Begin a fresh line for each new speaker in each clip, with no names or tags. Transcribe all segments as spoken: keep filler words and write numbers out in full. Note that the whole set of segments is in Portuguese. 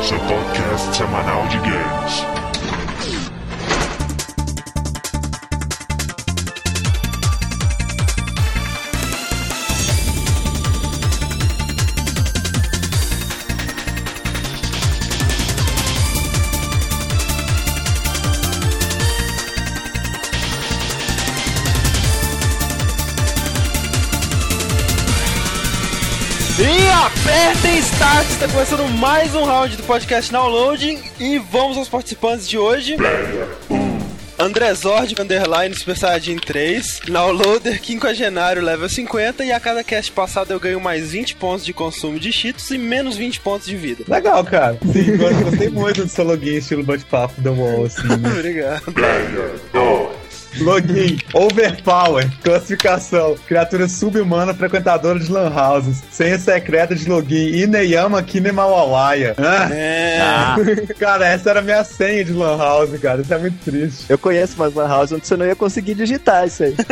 seu podcast semanal de games.
E apertem start, está começando mais um round do podcast Downloading e vamos aos participantes de hoje. André Zord, underline Super Saiyajin três, Downloader quinquagenário level cinquenta, e a cada cast passado eu ganho mais vinte pontos de consumo de cheetos e menos vinte pontos de vida.
Legal, cara. Sim, eu gostei muito do seu login estilo bate-papo da U O L, assim. Né?
Obrigado.
Login, Overpower, classificação, criatura sub-humana frequentadora de lan houses, senha secreta de login, Ineyama Kinemawawaya. Ah,
É.
ah. Cara, essa era a minha senha de lan house, cara, isso é muito triste.
Eu conheço umas lan houses onde você não ia conseguir digitar isso aí.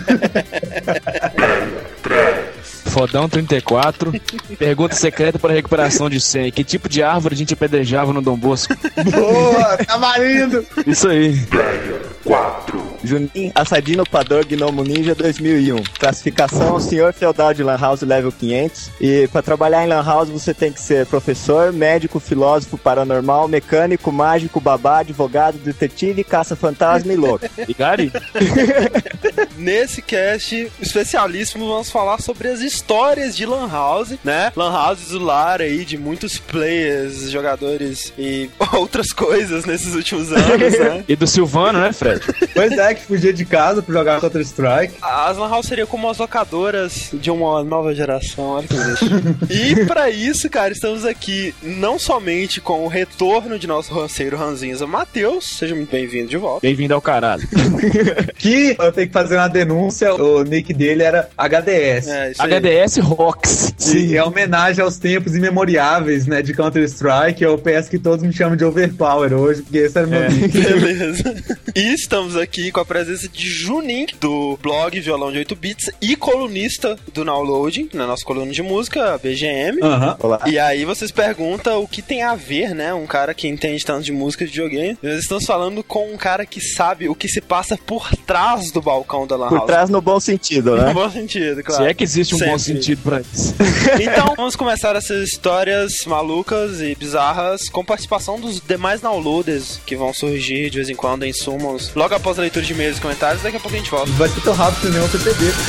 Fodão trinta e quatro. Pergunta secreta para recuperação de senha. Que tipo de árvore a gente apedrejava no Dom Bosco?
Boa, tá marido.
Isso aí.
quatro.
Juninho, Assadino Pador Gnomo Ninja dois mil e um. Classificação, senhor feudal de lan house level quinhentos. E para trabalhar em lan house você tem que ser professor, médico, filósofo, paranormal, mecânico, mágico, babá, advogado, detetive, caça-fantasma e louco.
E Gary?
Nesse cast especialíssimo vamos falar sobre as histórias de lan house, né? Lan houses do lar aí de muitos players, jogadores e outras coisas nesses últimos anos, né?
E do Silvano, né, Fred?
Pois é, que fugia de casa pra jogar Counter-Strike.
As lan house seriam como as locadoras de uma nova geração, olha que beleza. E pra isso, cara, estamos aqui não somente com o retorno de nosso ranceiro Ranzinza Matheus, seja muito bem-vindo de volta.
Bem-vindo ao caralho.
Que eu tenho que fazer uma denúncia, o nick dele era H D S.
É, isso aí.
H D S Rocks.
Sim, é homenagem aos tempos imemoriáveis, né, de Counter-Strike. Eu peço que todos me chamem de Overpower hoje, porque esse era meu
É.
nick.
Beleza. E estamos aqui com a presença de Junin, do blog Violão de oito bits e colunista do Downloading, na nossa coluna de música, B G M.
Aham.
Olá.
E aí vocês perguntam o que tem a ver, né? Um cara que entende tanto de música de videogame. Nós estamos falando com um cara que sabe o que se passa por trás do balcão da Lan
Por
House.
trás no bom sentido,
No
né?
bom sentido, claro.
Se é que existe um
Sempre.
bom sentido pra isso.
Então, vamos começar essas histórias malucas e bizarras com participação dos demais downloaders que vão surgir de vez em quando em sumos logo após a leitura de e-mails e comentários. Daqui a pouco a gente volta.
Vai ser tão rápido que nem um P P B.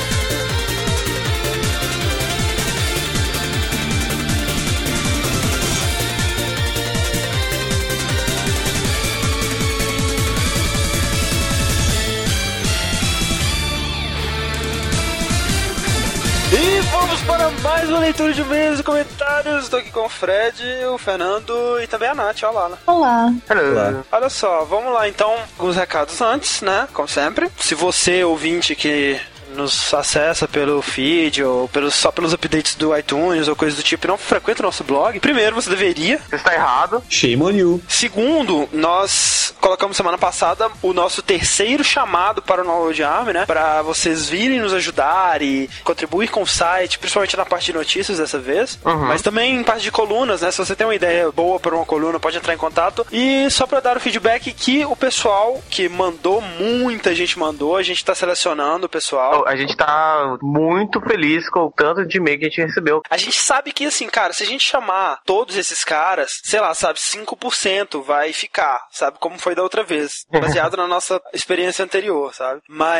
E vamos para mais uma leitura de e-mails e comentários. Estou aqui com o Fred, o Fernando e também a Nath. Olá, né?
Olá.
Olá.
Olha só, vamos lá então, alguns recados antes, né? Como sempre. Se você, ouvinte, que nos acessa pelo feed ou pelos, só pelos updates do iTunes ou coisa do tipo e não frequenta o nosso blog, primeiro, você deveria. Você está errado.
Shame on you.
Segundo, nós colocamos semana passada o nosso terceiro chamado para o Download Army, né? Para vocês virem nos ajudar e contribuir com o site, principalmente na parte de notícias dessa vez,
Uhum.
mas também em parte de colunas, né? Se você tem uma ideia boa para uma coluna, pode entrar em contato. E só para dar o feedback que o pessoal que mandou, muita gente mandou, a gente está selecionando o pessoal.
A gente tá muito feliz com o tanto de e-mail que a gente recebeu.
A gente sabe que, assim, cara, se a gente chamar todos esses caras, sei lá, sabe, cinco por cento vai ficar, sabe, como foi da outra vez, baseado na nossa experiência anterior, sabe?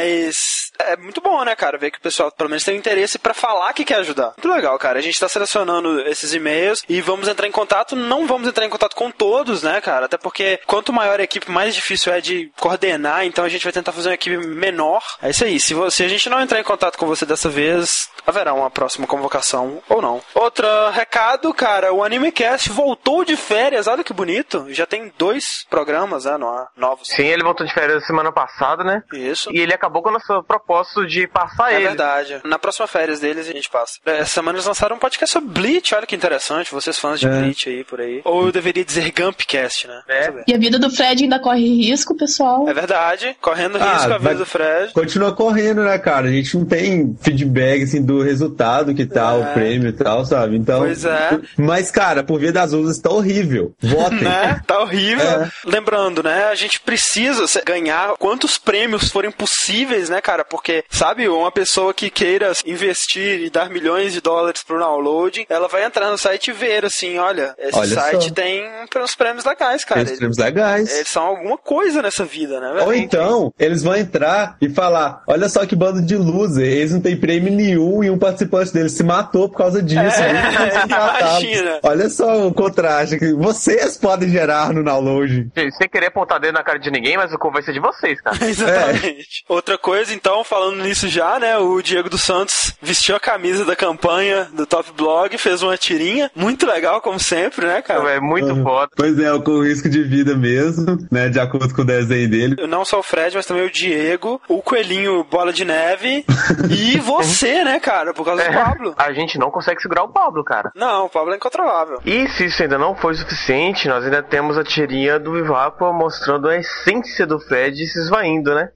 Mas é muito bom, né, cara, ver que o pessoal, pelo menos, tem interesse pra falar que quer ajudar. Muito legal, cara. A gente tá selecionando esses e-mails e vamos entrar em contato. Não vamos entrar em contato com todos, né, cara? Até porque quanto maior a equipe, mais difícil é de coordenar, então a gente vai tentar fazer uma equipe menor. É isso aí. Se, você, se a gente não entrar em contato com você dessa vez, haverá uma próxima convocação ou não. Outro recado, cara, o AnimeCast voltou de férias, olha que bonito. Já tem dois programas, né, no ar, novos.
Sim, ele voltou de férias semana passada, né?
Isso.
E ele acabou com o nosso propósito de passar
É
ele.
verdade. Na próxima férias deles a gente passa. Essa semana eles lançaram um podcast sobre Bleach, olha que interessante, vocês fãs de
É.
Bleach aí, por aí. Ou eu deveria dizer Gumpcast, né?
É.
Vamos ver.
E a vida do Fred ainda corre risco, pessoal.
É verdade, correndo
Ah,
risco a vida
vai-
do Fred.
Continua correndo, né, cara? A gente não tem feedback, assim, do do resultado que tá
É.
o prêmio e tal, sabe? Então,
Pois é.
Mas, cara, por via das dúvidas, tá horrível. Votem.
Né? Tá horrível.
É.
Lembrando, né? A gente precisa se- ganhar quantos prêmios forem possíveis, né, cara? Porque, sabe, uma pessoa que queira investir e dar milhões de dólares pro download, ela vai entrar no site e ver, assim, olha, esse
Olha
site
só.
tem uns prêmios legais, cara.
Tem os prêmios legais.
Eles são alguma coisa nessa vida, né? velho?
Ou então, eles vão entrar e falar, olha só que bando de loser, eles não têm prêmio nenhum e um participante deles se matou por causa disso.
É,
Aí eles vão se matar.
imagina.
Olha só o contraste que vocês podem gerar no download.
Sem querer apontar dedo na cara de ninguém, mas o cu vai ser de vocês, cara.
Exatamente. Outra coisa, então, falando nisso já, né? O Diego dos Santos vestiu a camisa da campanha do Top Blog, fez uma tirinha. Muito legal, como sempre, né, cara?
É muito
Uhum.
foda.
Pois é, com risco de vida mesmo, né? De acordo com o desenho dele.
Não só o Fred, mas também o Diego, o Coelhinho Bola de Neve e você, né, cara? Por causa do Pablo.
A gente não consegue segurar o Pablo, cara.
Não, o Pablo é incontrolável.
E se isso ainda não foi suficiente, nós ainda temos a tirinha do Vivapa mostrando a essência do Fred se esvaindo, né?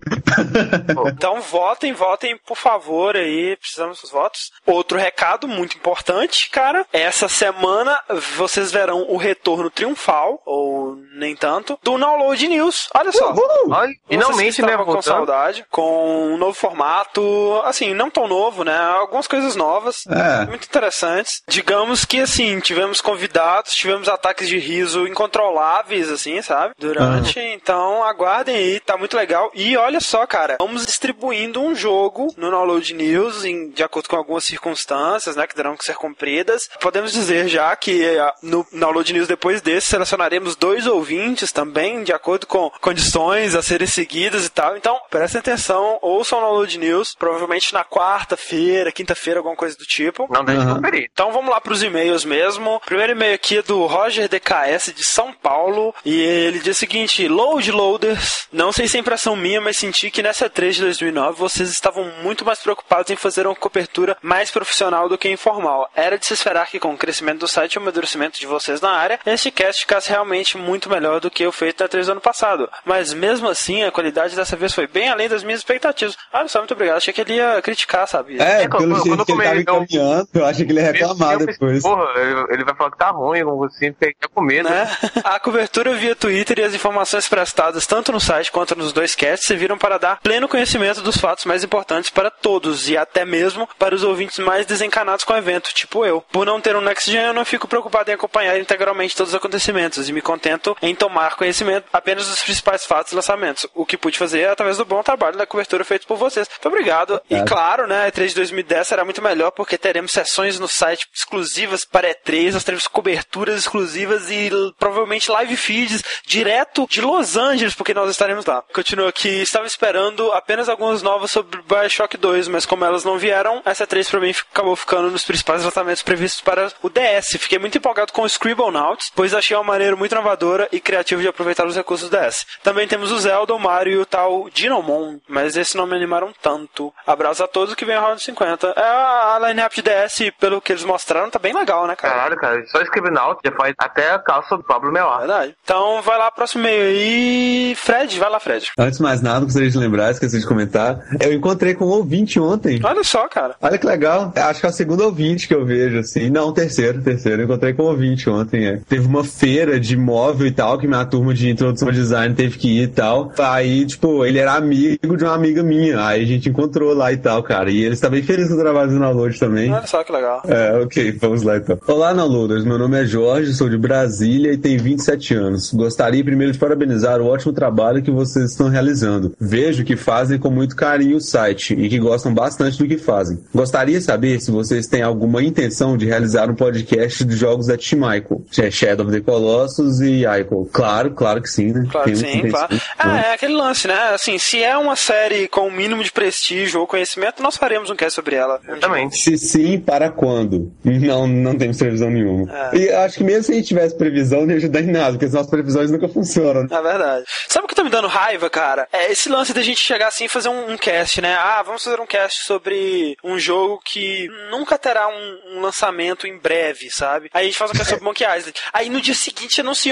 Então votem, votem, por favor, aí, precisamos dos votos. Outro recado muito importante, cara, essa semana vocês verão o retorno triunfal, ou nem tanto, do Download News. Olha só.
Uhul!
Olha,
Vocês
finalmente,
que
né,
estavam com
voltando.
saudade, com um novo formato, assim, não tão novo, né? Algumas coisas novas,
É.
muito interessantes. Digamos que, assim, tivemos convidados, tivemos ataques de riso incontroláveis, assim, sabe? Durante, então aguardem aí, tá muito legal. E olha só, cara, vamos distribuindo um jogo no Download News, em, de acordo com algumas circunstâncias, né, que terão que ser cumpridas. Podemos dizer já que ah, no Download News depois desse, selecionaremos dois ouvintes também, de acordo com condições a serem seguidas e tal. Então, prestem atenção, ouçam o Download News, provavelmente na quarta-feira, quinta-feira, alguma coisa do tipo.
Não deixe de
Uhum.
conferir.
Então vamos lá para os e-mails mesmo. O primeiro e-mail aqui é do Roger D K S de São Paulo e ele diz o seguinte: Load Loaders, não sei se é impressão minha, mas senti que nessa E três de dois mil e nove vocês estavam muito mais preocupados em fazer uma cobertura mais profissional do que informal. Era de se esperar que com o crescimento do site e o amadurecimento de vocês na área, este cast ficasse realmente muito melhor do que o feito na E três do ano passado. Mas mesmo assim, a qualidade dessa vez foi bem além das minhas expectativas. Olha só, muito obrigado. Achei que ele ia criticar, sabe?
É,
É,
pelo
quando-
jeito
quando
que ele tava
eu-
encaminhando, eu acho que ele ia reclamar
Eu pensei,
depois.
Porra, ele ele vai falar que tá ruim, como assim, fica com medo.
Né? A cobertura via Twitter e as informações prestadas tanto no site quanto nos dois casts serviram para dar pleno conhecimento dos fatos mais importantes para todos e até mesmo para os ouvintes mais desencanados com o evento, tipo eu. Por não ter um Next Gen, eu não fico preocupado em acompanhar integralmente todos os acontecimentos e me contento em tomar conhecimento apenas dos principais fatos e lançamentos, o que pude fazer através do bom trabalho da cobertura feito por vocês. Muito obrigado. E claro, né, a E três de dois mil e dez será muito melhor porque teremos sessões no site exclusivas para E três, nós teremos coberturas exclusivas e l- provavelmente live feeds direto de Los Angeles, porque nós estaremos lá. Continua aqui, estava esperando apenas algumas novas sobre Bioshock dois, mas como elas não vieram, essa E três pra mim acabou ficando nos principais tratamentos previstos para o D S. Fiquei muito empolgado com o Scribblenauts, pois achei uma maneira muito inovadora e criativa de aproveitar os recursos do D S. Também temos o Zelda, o Mario e o tal Dinomon, mas esse não me animaram tanto. Abraço a todos que vem ao Round cinquenta. É, a line-up de D S, pelo que eles mostraram, tá bem legal, né, cara?
Caralho, cara, só escrevendo out já faz até a calça do Pablo Melar.
Verdade. Então vai lá, próximo e-mail aí. Fred, vai lá, Fred.
Antes de mais nada, gostaria de lembrar, esqueci de comentar, eu encontrei com um ouvinte ontem.
Olha só, cara.
Olha que legal. Acho que é o segundo ouvinte que eu vejo, assim. Não, terceiro, terceiro. Eu encontrei com um ouvinte ontem, é. Teve uma feira de móvel e tal, que minha turma de introdução ao design teve que ir e tal. Aí, tipo, ele era amigo de uma amiga minha. Aí a gente encontrou lá e tal, cara. E ele está bem feliz com o trabalho do Download também.
Olha só que legal.
É, ok, vamos lá então. Olá, Downloaders, meu nome é Jorge, sou de Brasília e tenho vinte e sete anos. Gostaria primeiro de parabenizar o ótimo trabalho que vocês estão realizando. Vejo que fazem com muito carinho o site e que gostam bastante do que fazem. Gostaria de saber se vocês têm alguma intenção de realizar um podcast de jogos da Team Ico, Shadow of the Colossus e Ico. Claro, claro que sim, né?
Claro que
Temos
sim,
intenção.
claro. É, é aquele lance, né? Assim, se é uma série com o mínimo de prestígio ou conhecimento, nós faremos um cast sobre ela.
Exatamente.
Se sim, para quando? Não, não temos previsão nenhuma.
É.
E acho que mesmo se a gente tivesse previsão, não ia ajudar em nada, porque as nossas previsões nunca funcionam.
É verdade. Sabe o que tá me dando raiva, cara? É esse lance da gente chegar assim e fazer um, um cast, né? Ah, vamos fazer um cast sobre um jogo que nunca terá um, um lançamento em breve, sabe? Aí a gente faz um cast sobre Monkey Island. Aí no dia seguinte anunciam que tem um cast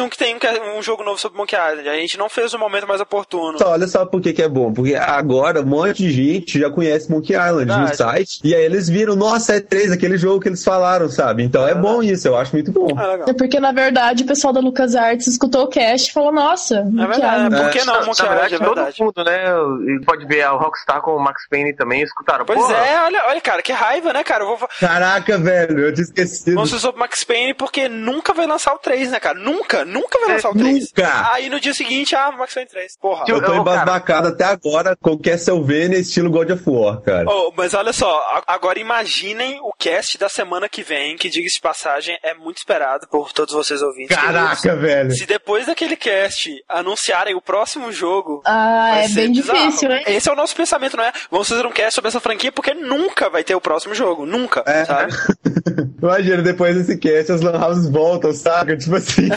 um jogo novo sobre Monkey Island. A gente não fez o momento mais oportuno.
Só, olha só por que que é bom. Porque agora um monte de gente já conhece Monkey Island
Verdade.
no site. E aí eles viram, nossa, é três, aquele jogo que eles falaram, sabe? Então é, é bom isso, eu acho muito bom.
É legal.
É porque, na verdade, o pessoal da LucasArts escutou o cast e falou, nossa,
É verdade.
É.
Por que não, Monkey
Na verdade,
Island? É verdade.
todo mundo, né? E pode ver a Rockstar com o Max Payne também, escutaram.
Pois
Porra,
é, olha, olha, cara, que raiva, né, cara? Eu vou...
Caraca, velho, eu tinha esquecido.
Vamos ser sobre Max Payne porque nunca vai lançar o três, né, cara? Nunca, nunca vai lançar o três.
Nunca!
Aí no dia seguinte, ah, Max Payne três. Porra.
Eu tô
Eu-
embasbacado até agora com Castlevania estilo God of War, cara.
Oh, mas olha só, a- agora imaginem o cast da semana que vem, que diga-se de passagem, é muito esperado por todos vocês ouvintes.
Caraca, velho.
Se depois daquele cast anunciarem o próximo jogo.
Ah,
vai
é
ser
bem
bizarro.
difícil, hein?
Esse é o nosso pensamento, não é? Vamos fazer um cast sobre essa franquia porque nunca vai ter o próximo jogo. Nunca,
É.
sabe?
Imagina, depois desse cast, as lan houses voltam, saca? Tipo assim.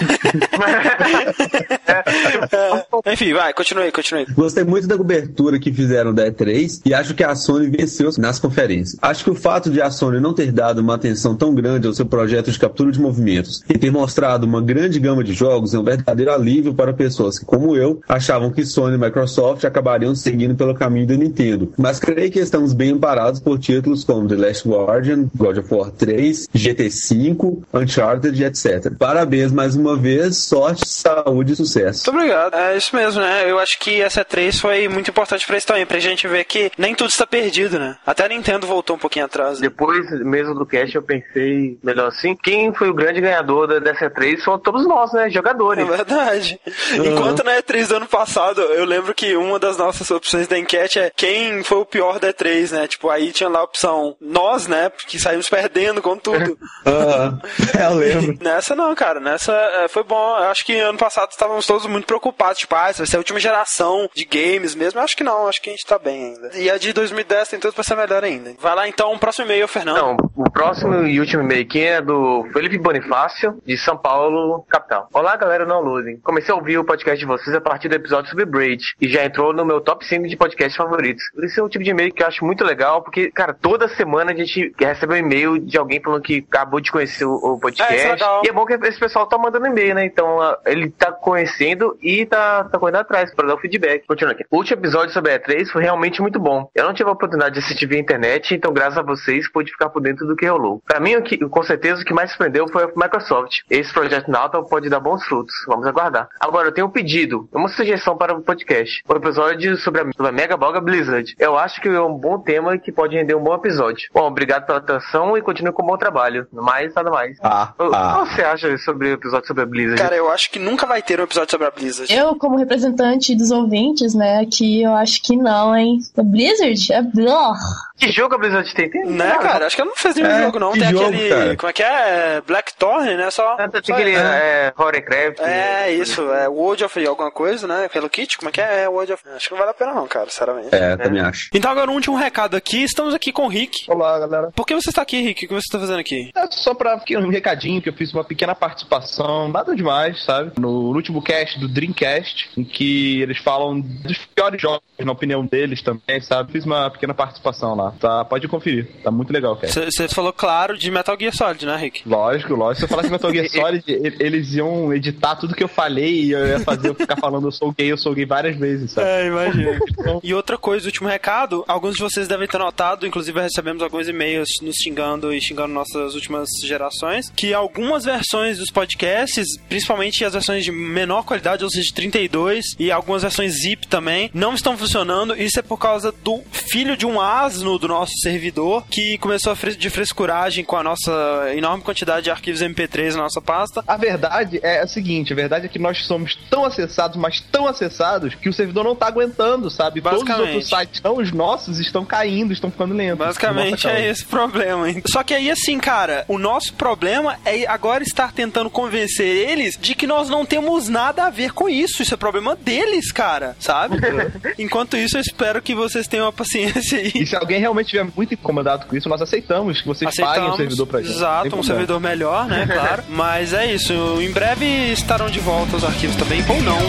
É. Enfim, vai, continue, continue.
Gostei muito da cobertura que fizeram da E três e acho que a Sony venceu nas conferências. Acho que o fato de a Sony não ter dado uma atenção tão grande ao seu projeto de captura de movimentos e ter mostrado uma grande gama de jogos é um verdadeiro alívio para pessoas que, como eu, achavam que Sony e Microsoft acabariam seguindo pelo caminho da Nintendo. Mas creio que estamos bem amparados por títulos como The Last Guardian, God of War três, G T cinco, Uncharted, etcétera. Parabéns mais uma vez, sorte, saúde e sucesso.
Muito obrigado. É isso mesmo, né? Eu acho que essa E três foi muito importante pra isso também, pra gente ver que nem tudo está perdido, né? Até a Nintendo voltou um pouquinho atrás. Né?
Depois mesmo do cast eu pensei melhor assim, quem foi o grande ganhador da- dessa E três são todos nós, né? Jogadores.
É verdade. Enquanto na E três do ano passado, eu lembro que uma das nossas opções da enquete é quem foi o pior da E três, né? Tipo, aí tinha lá a opção nós, né? Porque saímos perdendo com tudo.
Aham, eu lembro.
Nessa não, cara. Nessa é, foi bom. Eu acho que ano passado estávamos todos muito preocupados. Tipo, ah, essa vai ser a última geração de games mesmo. Eu acho que não. Acho que a gente tá bem ainda. E a de dois mil e dez tem tudo pra ser melhor ainda. Vai lá então, próximo e-mail, Fernando.
Não, o próximo e último e-mail aqui é do Felipe Bonifácio, de São Paulo, capital. Olá, galera, não losing. Comecei a ouvir o podcast de vocês a partir do episódio sobre Braid e já entrou no meu top cinco de podcasts favoritos. Esse é um tipo de e-mail que eu acho muito legal, porque, cara, toda semana a gente recebe um e-mail de alguém falando que acabou de conhecer o, o podcast.
É, isso é legal.
E é bom que esse pessoal tá mandando e-mail, né? Então, a- ele tá conhecendo e tá, tá correndo atrás pra dar o feedback. Continuando aqui. O último episódio sobre a E três foi realmente muito bom. Eu não tive a oportunidade de assistir via internet, então, graças a vocês, pude ficar por dentro do que rolou. Pra mim, o que, com certeza, o que mais surpreendeu foi a Microsoft. Esse projeto Nauta pode dar bons frutos. Vamos aguardar. Agora, eu tenho um pedido, uma sugestão para o podcast. O episódio sobre a, sobre a Mega Boga Blizzard. Eu acho que é um bom tema que pode render um bom episódio. Bom, obrigado pela atenção e continue com o bom trabalho. Mais, nada mais.
Ah,
O
ah.
que você acha sobre o episódio sobre a Blizzard?
Cara, eu acho que nunca vai ter um episódio sobre a Blizzard.
Eu, como representante dos ouvintes, né, aqui, eu acho que não, hein? A Blizzard é blá.
Que jogo a Blizzard tem? Tem
Né, cara? Acho que ela não fez nenhum
É,
jogo, não.
que
Tem
jogo,
aquele.
cara?
Como é que é? Blackthorn, né? Só.
Tem
só
aquele
é.
é, Horrorcraft.
É, isso, é World of alguma coisa, né? Hello Kitty, como é que é? É World of... Acho que não vale a pena não, cara, sinceramente.
É, também acho.
Então agora um último recado aqui, estamos aqui com o Rick.
Olá, galera.
Por que você está aqui, Rick? O que você está fazendo aqui?
É só pra um recadinho que eu fiz uma pequena participação, nada demais, sabe? No último cast do Dreamcast, em que eles falam dos piores jogos, na opinião deles também, sabe? Fiz uma pequena participação lá, tá? Pode conferir, tá muito legal, cara.
Você falou, claro, de Metal Gear Solid, né, Rick?
Lógico, lógico. Se eu falasse Metal Gear Solid, e- eles iam editar tudo que eu falei e eu ia fazer eu ficar falando eu sou gay, eu sou gay várias vezes, sabe?
É, imagina. E outra coisa, último recado, alguns de vocês devem ter notado, inclusive recebemos alguns e-mails nos xingando e xingando nossas últimas gerações, que algumas versões dos podcasts, principalmente as versões de menor qualidade, ou seja, de trinta e dois, e algumas versões zip também, não estão funcionando. Isso é por causa do filho de um asno do nosso servidor, que começou a fres- de frescuragem com a nossa enorme quantidade de arquivos M P três na nossa pasta.
A verdade é a seguinte, a verdade é que nós somos tão acessados, mas tão acessados, que o servidor não tá aguentando, sabe? Todos os
Basicamente.
outros sites, não os nossos, estão caindo, estão ficando lentos.
Basicamente
Nossa, cara.
é esse o problema, hein? Só que aí, assim, cara, o nosso problema é agora estar tentando convencer eles de que nós não temos nada a ver com isso. Isso é problema deles, cara, sabe? Enquanto isso, eu espero que vocês tenham a paciência aí.
E se alguém realmente estiver muito incomodado com isso, nós aceitamos que vocês paguem o servidor pra gente.
Exato,
Sem
um
problema.
servidor melhor, né, claro. Mas é isso, em breve estarão de volta os arquivos também, ou não.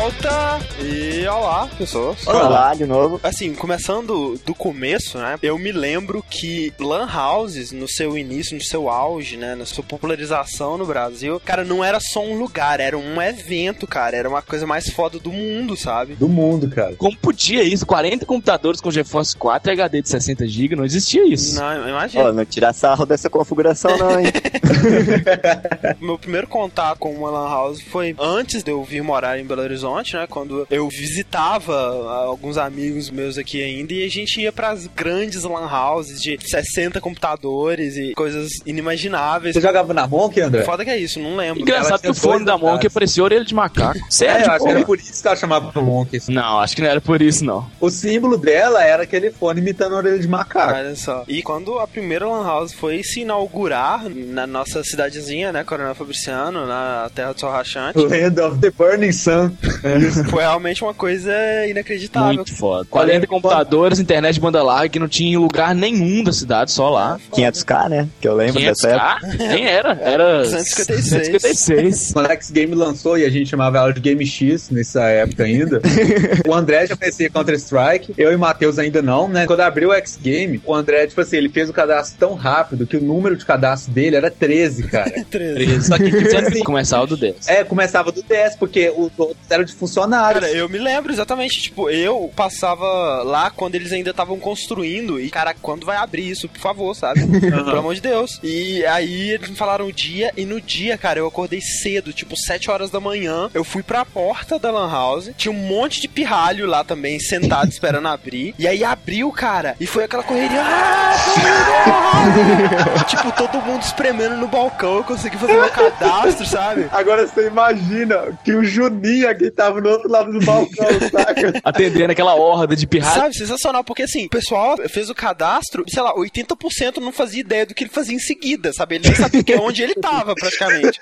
volta! E olá, pessoas.
Olá, de novo.
Assim, começando do começo, né? Eu me lembro que Lan Houses, no seu início, no seu auge, né? Na sua popularização no Brasil, cara, não era só um lugar, era um evento, cara. Era uma coisa mais foda do mundo, sabe?
Do mundo, cara.
Como podia isso? quarenta computadores com GeForce quatro e H D de sessenta gigas, não existia isso.
Não, imagina.
Ó, não tirar sarro dessa configuração não, hein?
Meu primeiro contato com uma Lan House foi antes de eu vir morar em Belo Horizonte, né? Quando eu visitava alguns amigos meus aqui ainda e a gente ia pras grandes Lan Houses de sessenta computadores e coisas inimagináveis.
Você jogava na Monk, André?
Foda que é isso, não lembro.
Engraçado que o fone da Monk parecia orelha de macaco. Sério?
É, eu acho que era por isso que ela chamava Monk. Assim.
Não, acho que não era por isso, não.
O símbolo dela era aquele fone imitando a orelha de macaco.
Olha só. E quando a primeira Lan House foi se inaugurar na nossa cidadezinha, né, Coronel Fabriciano, na Terra do Sol Rachante.
Land of the Burning Sun.
Foi realmente uma coisa inacreditável.
Muito foda. quarenta computadores, internet de banda larga que não tinha em lugar nenhum da cidade, só lá.
quinhentos K, né? Que eu lembro dessa época.
Nem era, era
duzentos e cinquenta e seis.
duzentos e cinquenta e seis.
Quando a X-Game lançou e a gente chamava ela de Game X nessa época ainda, o André já conhecia Counter-Strike, eu e o Matheus ainda não, né? Quando abriu o X-Game, o André, tipo assim, ele fez o cadastro tão rápido que o número de cadastro dele era treze, cara.
treze.
Só que tipo assim, começava do dez.
É, começava do dez, porque os outros eram de funcionários.
Cara, eu me lembro exatamente, tipo, eu passava lá quando eles ainda estavam construindo e, cara, quando vai abrir isso, por favor, sabe? Uhum. Pelo amor de Deus. E aí eles me falaram o dia, e no dia, cara, eu acordei cedo, tipo, sete horas da manhã, eu fui pra porta da Lan House, tinha um monte de pirralho lá também, sentado esperando abrir, e aí abriu, cara, e foi aquela correria, ah, correria! Tipo, todo mundo espremendo no balcão, eu consegui fazer meu cadastro, sabe?
Agora você imagina que o Juninho aqui tava no outro lado do balcão, saca?
Atendendo aquela horda de pirralho.
Sabe, sensacional, porque assim, o pessoal fez o cadastro, sei lá, oitenta por cento não fazia ideia do que ele fazia em seguida, sabe? Ele nem sabia que onde ele tava, praticamente.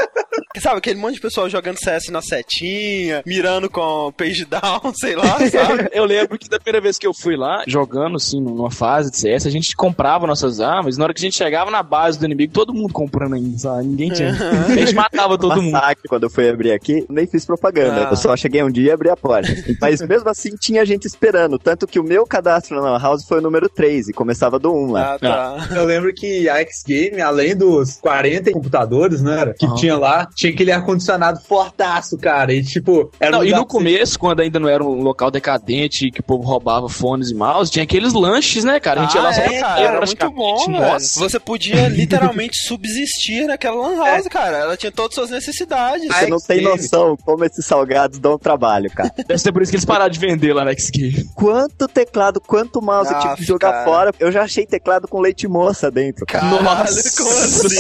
Sabe, aquele monte de pessoal jogando C S na setinha, mirando com page down, sei lá, sabe?
Eu lembro que da primeira vez que eu fui lá, jogando assim, numa fase de C S, a gente comprava nossas armas, na hora que a gente chegava na base do inimigo, todo mundo comprando ainda, sabe? Ninguém tinha. A gente matava todo mundo.
Massacre, quando eu fui abrir aqui, nem fiz propaganda. Ah. Eu só cheguei um dia e abri a porta. Mas mesmo assim, tinha gente esperando. Tanto que o meu cadastro na Lan House foi o número três e começava do um lá.
Ah, tá.
Eu lembro que a X-Game, além dos quarenta computadores, né, era, que uhum. tinha lá, tinha aquele ar-condicionado fortaço, cara. E tipo, era
não,
um
e no começo, quando ainda não era um local decadente, que o povo roubava fones e mouse, tinha aqueles lanches, né, cara? A gente
ah,
ia lá só
é,
pra
cara, era muito bom, nossa. Você podia literalmente subsistir naquela Lan House, é. cara. Ela tinha todas as suas necessidades.
Você não tem noção como esses salgados dão trabalho, cara.
Deve ser por isso que eles pararam de vender lá na X-Game.
Quanto teclado, quanto mouse eu tive que jogar cara. fora. Eu já achei teclado com leite moça dentro.
Caralho, nossa, como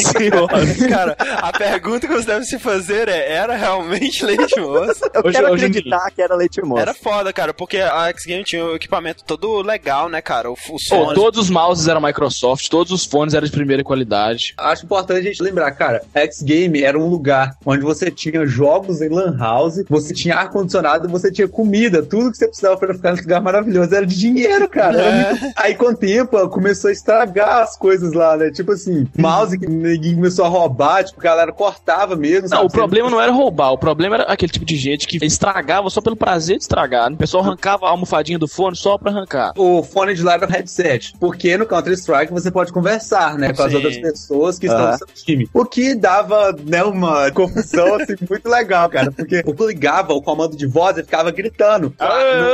assim? Cara, a pergunta que você deve se fazer é, era realmente leite moça?
Eu
hoje,
quero
hoje
acreditar que era leite moça.
Era foda, cara, porque a X-Game tinha o equipamento todo legal, né, cara? O, os fones...
oh, todos os mouses eram Microsoft, todos os fones eram de primeira qualidade.
Acho importante a gente lembrar, cara, a X-Game era um lugar onde você tinha jogos em Lan House, você tinha ar-condicionado, você tinha comida, tudo que você precisava pra ficar nesse lugar maravilhoso era de dinheiro, cara. É. Muito... Aí com o tempo começou a estragar as coisas lá, né? Tipo assim, mouse que ninguém começou a roubar, tipo, a galera cortava mesmo.
Não,
sabe?
o problema não era roubar, o problema era aquele tipo de gente que estragava só pelo prazer de estragar. O pessoal arrancava a almofadinha do fone só pra arrancar.
O fone de lá era um headset, porque no Counter-Strike você pode conversar, né, com Sim. as outras pessoas que estão uhum. no seu time. O que dava, né, uma confusão, assim, muito legal, cara, porque eu ligava o comando de voz e ficava gritando.
Ah,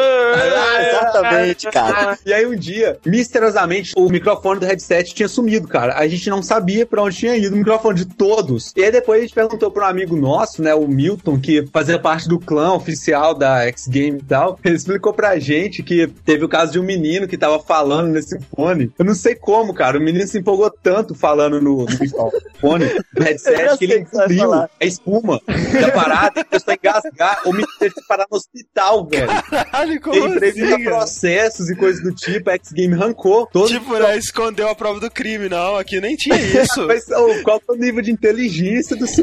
no... Exatamente, cara.
E aí um dia, misteriosamente, o microfone do headset tinha sumido, cara. A gente não sabia pra onde tinha ido o microfone de todos. E aí depois a gente perguntou pra um amigo nosso, né, o Milton, que fazia parte do clã oficial da X-Game e tal. Ele explicou pra gente que teve o caso de um menino que tava falando nesse fone. Eu não sei como, cara. O menino se empolgou tanto falando no, no microfone, no headset, que ele engoliu a espuma da parada e começou a engasgar. O menino teve que parar no hospital, velho.
Caralho, como
ele previu
assim,
processos e coisas do tipo. A X-Game arrancou. Todo
tipo, né, escondeu a prova do crime. Não, aqui nem tinha isso.
Mas oh, qual foi o nível de inteligência do sujeito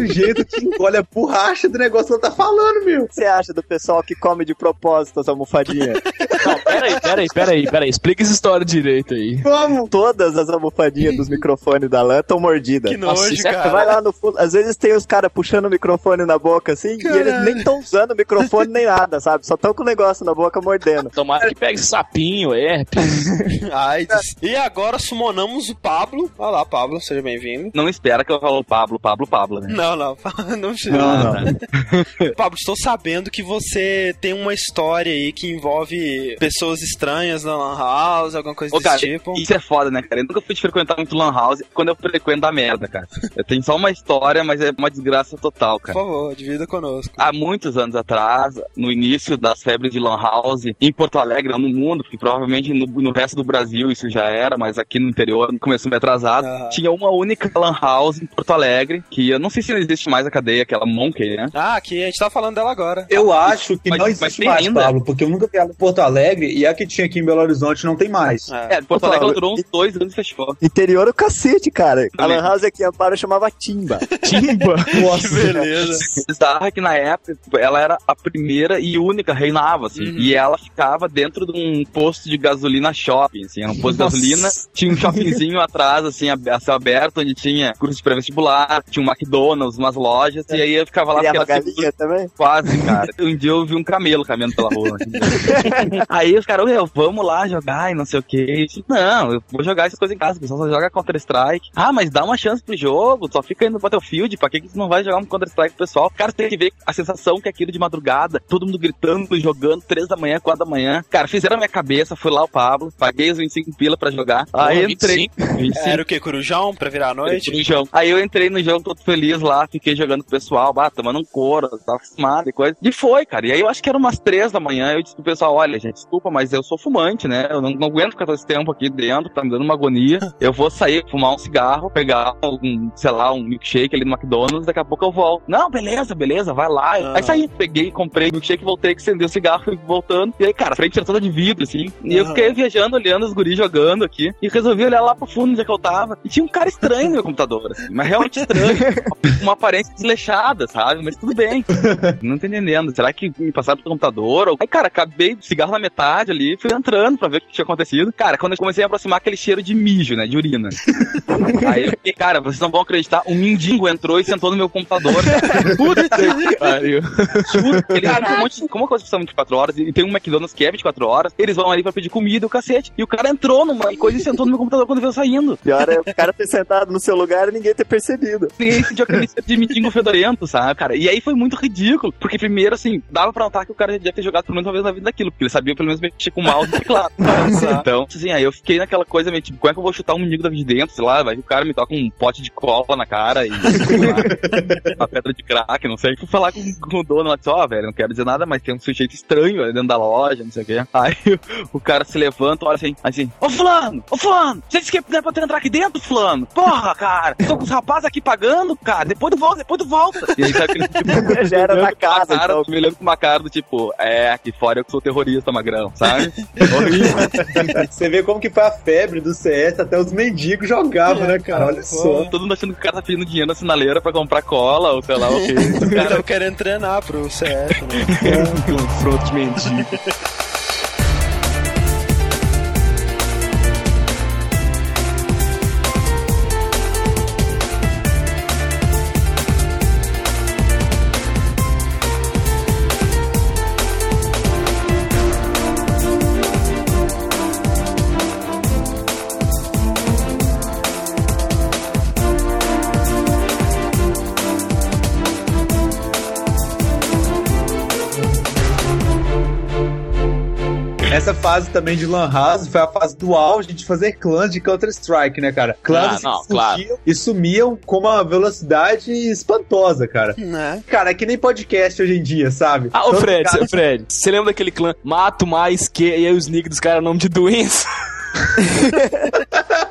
gente engole a borracha do negócio que ela tá falando, meu.
O que você acha do pessoal que come de propósito as almofadinhas?
Não, peraí, peraí, peraí, peraí. Explica essa história direito aí.
Como? Todas as almofadinhas dos microfones da lã estão mordidas.
Que nojo,
Nossa,
cara.
Você vai lá no fundo, às vezes tem os caras puxando o microfone na boca assim, Caralho. E eles nem estão usando o microfone nem nada, sabe? Só estão com o negócio na boca mordendo.
Tomara que pegue sapinho, herpes.
Ai, e agora sumonamos o Pablo. Olha lá, Pablo, seja bem-vindo.
Não espera que eu falo Pablo, Pablo, Pablo, né?
Não, não, não precisa.
Não, não.
Pablo, estou sabendo que você tem uma história aí que envolve pessoas estranhas na Lan House, alguma coisa
Ô,
desse
cara,
tipo.
Isso é foda, né, cara? Eu nunca fui de frequentar muito Lan House. Quando eu frequento, dá merda, cara. Eu tenho só uma história, mas é uma desgraça total, cara.
Por favor, divida conosco.
Há muitos anos atrás, no início das febres de Lan House, em Porto Alegre, não no mundo, porque provavelmente no, no resto do Brasil isso já era, mas aqui no interior começou meio atrasado. Uhum. Tinha uma única Lan House em Porto Alegre, que eu não sei se não existe mais a cadeia, aquela Monkey, né?
Ah, que a gente tá falando dela agora.
Eu acho que
mas,
não existe mais, ainda. Pablo, porque eu nunca vi ela em Porto Alegre e a que tinha aqui em Belo Horizonte não tem mais.
É, é Porto Alegre ela durou uns dois anos e fechou.
Interior o cacete, cara. A Lan House aqui em Amparo chamava Timba.
Timba?
Nossa, que beleza.
Bizarro é que na época ela era a primeira e única, reinava, assim. Uhum. E ela ficava dentro de um posto de gasolina shopping, assim. Era um posto Nossa. de gasolina, tinha um shoppingzinho atrás, assim, a céu aberto, onde tinha curso de pré-vestibular, tinha um McDonald's, umas lojas, é. e aí eu ficava lá...
E a galinha também?
Quase, cara. Um dia eu vi um camelo caminhando pela rua. Aí os caras, vamos lá jogar e não sei o que. Não, eu vou jogar essas coisas em casa, o pessoal só joga Counter-Strike. Ah, mas dá uma chance pro jogo, só fica indo no Battlefield, pra que que você não vai jogar um Counter-Strike pro pessoal? Cara, você tem que ver a sensação que é aquilo de madrugada, todo mundo gritando, jogando, três da manhã, quatro da manhã. Cara, fizeram a minha cabeça, fui lá o Pablo, paguei os vinte e cinco pila pra jogar. Aí entrei...
vinte e cinco? vinte e cinco. Era o que, Corujão, pra virar a noite?
Corujão. Aí eu entrei no jogo todo feliz lá, fiquei jogando com o pessoal, bah, tomando um couro, tava fumado e coisa. E foi, cara. E aí eu acho que era umas três da manhã, eu disse pro pessoal, olha, gente, desculpa, mas eu sou fumante, né? Eu não, não aguento ficar todo esse tempo aqui dentro, tá me dando uma agonia. Eu vou sair, fumar um cigarro, pegar um, sei lá, um milkshake ali no McDonald's, daqui a pouco eu volto. Não, beleza, beleza, vai lá. Ah. Aí saí, peguei, comprei o milkshake, voltei, acendi o cigarro, fui voltando. E aí, cara, a frente era toda de vidro, assim. E ah. eu fiquei viajando, olhando os guris jogando aqui. E resolvi olhar lá pro fundo onde é que eu tava. E tinha um cara estranho no meu computador, assim. Mas realmente estranho. Uma aparência desleixada, sabe? Mas tudo bem. Não tô entendendo. Será que me passaram pro computador? Aí, cara, acabei o cigarro na metade ali, fui entrando pra ver o que tinha acontecido. Cara, quando eu comecei a aproximar aquele cheiro de mijo, né? De urina. Aí eu fiquei, cara, vocês não vão acreditar, um mendigo entrou e sentou no meu computador. Puta que pariu. Ele cara, um monte de, como a coisa funciona vinte e quatro horas e tem um McDonald's que é vinte e quatro horas, eles vão ali pra pedir comida e o cacete. E o cara entrou numa coisa e sentou no meu computador quando veio saindo.
Pior é o cara ter sentado no seu lugar e ninguém ter percebido.
Ninguém sentiu aquele de mendigo fedorento, sabe, cara? E aí foi muito ridículo, porque primeiro, assim, dava pra notar que o cara já devia ter jogado pelo menos uma vez na vida daquilo, porque ele sabia pelo menos mexer com o mouse e teclado. Então, assim, aí eu fiquei naquela coisa meio tipo, como é que eu vou chutar um mendigo daqui de dentro, sei lá, vai que o cara me toca um pote de cola na cara e lá, uma pedra de crack, não sei. Fui falar com, com o dono lá, disse, ó, oh, velho, não quero dizer nada, mas tem um sujeito estranho ali dentro da loja, não sei o quê. Aí o, o cara se levanta, olha assim, assim, ô fulano, ô fulano, você disse que não é pra tu entrar aqui dentro, fulano? Porra, cara, tô com os rapazes aqui pagando, cara, depois tu volta, depois tu volta. E aí sabe aquele tipo,
já era na casa,
cara, então. Me olhando com uma cara do tipo, é, aqui fora eu que sou terrorista, magrão, sabe? Horrível.
Você vê como que foi a febre do C S, até os mendigos jogavam, é, né, cara? Olha só.
Todo mundo achando que o cara tá pedindo dinheiro na sinaleira pra comprar cola, ou sei lá o que.
O cara tava querendo treinar pro C S, né?
Confronto de mendigo.
Essa fase também de Lan House foi a fase do auge de fazer clãs de Counter-Strike, né, cara? Clãs
ah, não,
que surgiam
claro.
e sumiam com uma velocidade espantosa, cara.
Né?
Cara, é que nem podcast hoje em dia, sabe?
Ah, ô Fred,
cara...
Fred, você lembra daquele clã Mato Mais Que, e aí os nick dos caras nome de doença?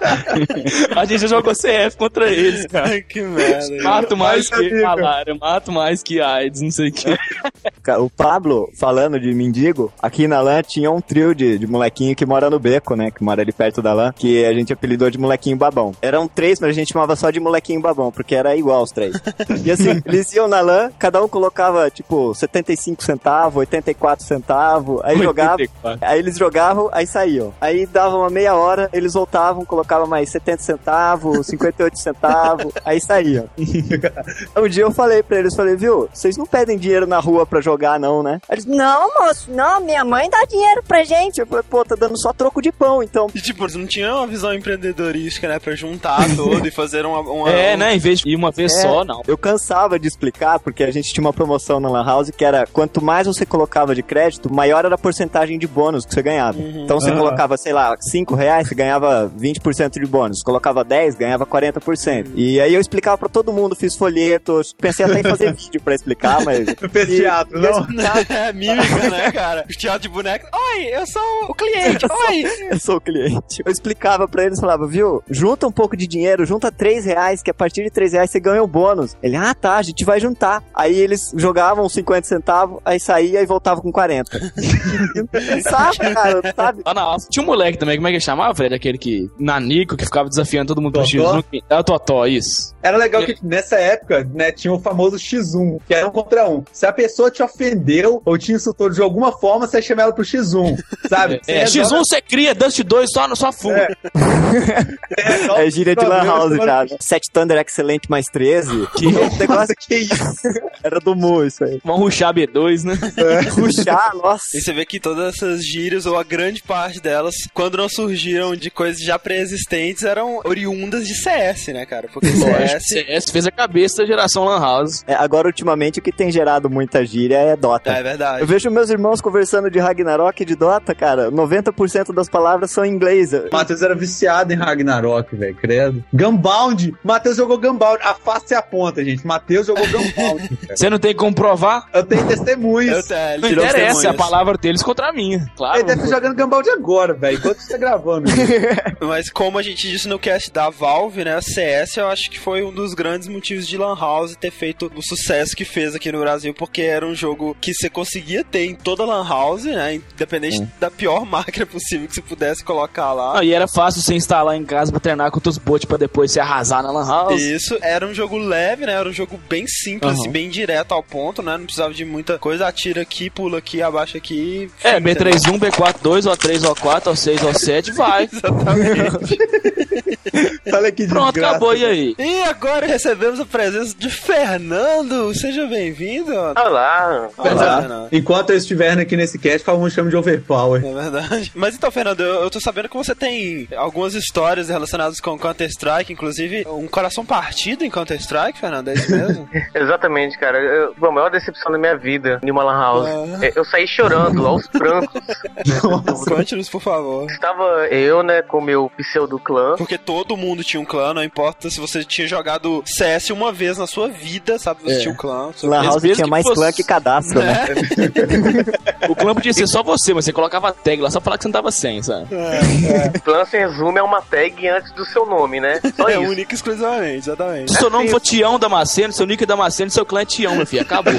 A gente já jogou C F contra eles, cara.
Que merda.
Mato mais que malária, mato mais que AIDS, não sei o que.
O Pablo, falando de mendigo, aqui na LAN tinha um trio de, de molequinho que mora no beco, né? Que mora ali perto da LAN, que a gente apelidou de molequinho babão. Eram três, mas a gente chamava só de molequinho babão, porque era igual os três. E assim, eles iam na LAN, cada um colocava, tipo, setenta e cinco centavos, oitenta e quatro centavos, aí jogava, aí eles jogavam, aí saíam. Aí dava uma meia hora, eles voltavam, colocavam mais setenta centavos, cinquenta e oito centavos, aí saíam. Um dia eu falei pra eles, falei, viu, vocês não pedem dinheiro na rua pra jogar não, né? Eles, não, moço, não, minha mãe dá dinheiro pra gente. Eu falei, pô, tá dando só troco de pão, então.
E tipo, eles não tinham uma visão empreendedorística, né, pra juntar todo e fazer uma... uma
é,
um...
né, em vez de ir uma vez é, só, não.
Eu cansava de explicar, porque a gente tinha uma promoção na Lan House que era, quanto mais você colocava de crédito, maior era a porcentagem de bônus que você ganhava. Uhum. Então você uhum. colocava, sei lá, cinco reais, você ganhava vinte por cento de bônus. Colocava dez, ganhava quarenta por cento. Uhum. E aí eu explicava pra todo mundo, fiz folhetos, pensei até em fazer vídeo pra explicar, mas...
Não fez teatro, não?
É mímica, né, cara? O teatro de boneco. Oi, eu sou o cliente, oi!
Eu sou o cliente. Eu explicava pra eles, falava, viu, junta um pouco de dinheiro, junta três reais, que a partir de três reais você ganha o bônus. Ele, ah, tá, a gente vai juntar. Aí eles jogavam cinquenta centavos, aí saía e voltava com quarenta. Sabe, cara, sabe?
Ah, não. Tinha um moleque também, como é que ele chamava, Fred? Aquele que, nanico, que ficava desafiando todo mundo pro X um. É o Totó, isso.
Era legal que nessa época, né, tinha o famoso X um, que era um contra um. Se a pessoa te ofendeu ou te insultou de alguma forma, você chama ela pro X um, sabe?
É, é X um você cria, Dust dois só na sua fuga.
É, é, é gíria de Lan House já. Set Thunder Excelente mais treze. Que negócio que isso? Era do Mu isso aí.
Vamos rushar B dois, né?
É. Rushar, nossa.
E você vê que todas essas gírias, ou a grande parte delas, quando não surgiram de coisas já pré-existentes, eram oriundas de C S, né, cara? Porque C S...
C S fez a cabeça da geração Lan House.
É, agora, ultimamente, o que tem gerado muita gíria é Dota.
É verdade.
Eu vejo meus irmãos conversando de Ragnarok e de Dota, cara, noventa por cento das palavras são em inglês.
O Matheus era viciado em Ragnarok, velho, credo. Gunbound! Matheus jogou Gunbound. A face e a ponta, gente. Matheus jogou Gunbound.
Você não tem como provar?
Eu tenho testemunhos.
Eu tenho.
Não interessa, é a palavra deles contra a minha. Claro.
Ele deve estar jogando Gunbound agora, velho, enquanto você tá gravando.
Mas como a gente disse no cast da Valve, né, a C S eu acho que foi um dos grandes motivos de Lan House ter feito o sucesso que fez aqui no Brasil, porque era um jogo que você conseguia ter em toda Lan House, né, independente hum. da pior máquina possível que você pudesse colocar lá.
Ah, e era fácil você instalar em casa pra treinar com os bots pra depois se arrasar na Lan House.
Isso, era um jogo leve, né, era um jogo bem simples, uhum. assim, bem direto ao ponto, né, não precisava de muita coisa, atira aqui, pula aqui, abaixa aqui.
É, B três um, B quatro dois, O três, O quatro, O seis, O sete, vai.
Exatamente.
Olha que
Pronto,
desgraça,
acabou, e aí?
E agora recebemos a presença de Fernando. Seja bem-vindo.
Olá.
Olá. Olá. Enquanto eu estiver aqui nesse cast, todo mundo chama de Overpower.
É verdade. Mas então, Fernando, eu, eu tô sabendo que você tem algumas histórias relacionadas com Counter-Strike, inclusive um coração partido em Counter-Strike, Fernando, é isso mesmo?
Exatamente, cara. Eu, a maior decepção da minha vida em uma Lan House. Ah. Eu saí chorando aos prantos.
Conte-nos, por favor.
Estava eu, né, com o meu pseudo-clã.
Porque todo mundo tinha um clã, não importa se você tinha jogado C S uma vez na sua vida, sabe? Você é. tinha um clã.
Lan House tinha mais fosse... clã que cadastro, é. né?
O clã podia ser só você, mas você colocava a tag lá só pra falar que você não tava sem, sabe?
É, é. Clã se resume a uma tag antes do seu nome, né? Só
é
isso.
único e exclusivamente, exatamente.
Se seu nome for Tião Damasceno, seu nick é Damasceno, seu clã é Tião, meu filho. Acabou.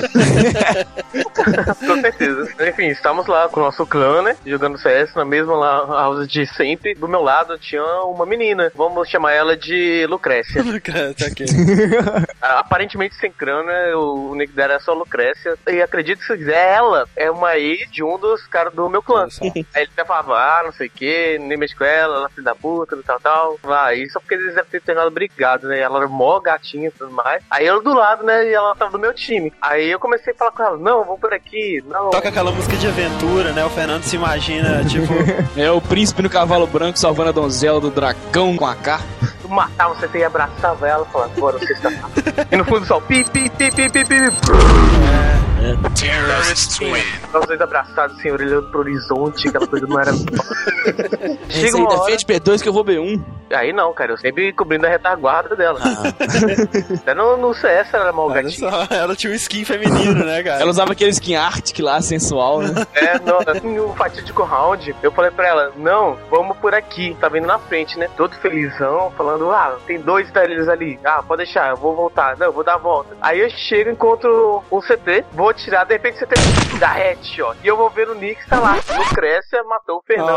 Com certeza. Enfim, estamos lá com o nosso clã, né? Jogando C S na mesma house de sempre. Do meu lado tinha uma menina. Vamos chamar ela de Lucrécia.
Lucrécia, ok.
Aparentemente sem crânio, né? O nick dela é só Lucrécia. E acredito que se quiser, ela é uma ex de um dos caras do meu clã. Aí ele até falava, ah, não sei o que, nem mexe com ela, ela é filha da puta, tal, tal. Vai, só porque eles devem ter terminado brigado, né? Ela era mó gatinha e tudo mais. Aí eu do lado, né? E ela tava do meu time. Aí eu comecei a falar com ela, não, vamos por aqui, não.
Toca aquela música de aventura, né? O Fernando se imagina, tipo...
É o príncipe no cavalo branco salvando a donzela do dragão com a K.
Tu matava, você ia abraçava ela e falava, agora você está... E no fundo só pi, pi, pi, pi, pi, pi.
Terrorist Twin.
Nós dois abraçados, assim, olhando pro horizonte, aquela coisa não era...
Chega uma hora... defende B dois que eu vou B um.
Aí não, cara, eu sempre cobrindo a retaguarda dela. Ah. Até no, no C S ela era mal gatinha.
Ela tinha um skin feminino, né, cara?
Ela usava aquele skin Arctic lá, sensual, né?
É, não, assim, o fatídico round, eu falei pra ela, não, vamos por aqui, tá vindo na frente, né? Todo felizão, falando, ah, tem dois deles ali, ah, pode deixar, eu vou voltar, não, eu vou dar a volta. Aí eu chego, encontro um C T, vou atirar, de repente o C T dá headshot, e eu vou ver o Nix, tá lá, no Cresce, matou o Fernando.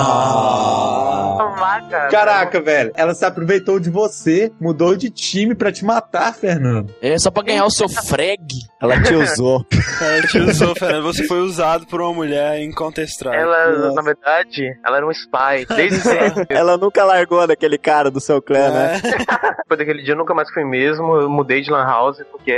Ah.
Ah, cara,
Caraca, velho, ela se aproveitou de você, mudou de time pra te matar, Fernando.
É, só pra ganhar o seu frag. Ela te usou.
Ela te usou, Fernando. Você foi usado por uma mulher em Counter-Strike.
Ela, Nossa. na verdade, ela era um spy. Desde sempre.
Ela nunca largou daquele cara do seu clã, é. né?
Depois daquele dia eu nunca mais fui mesmo. Eu mudei de lan house porque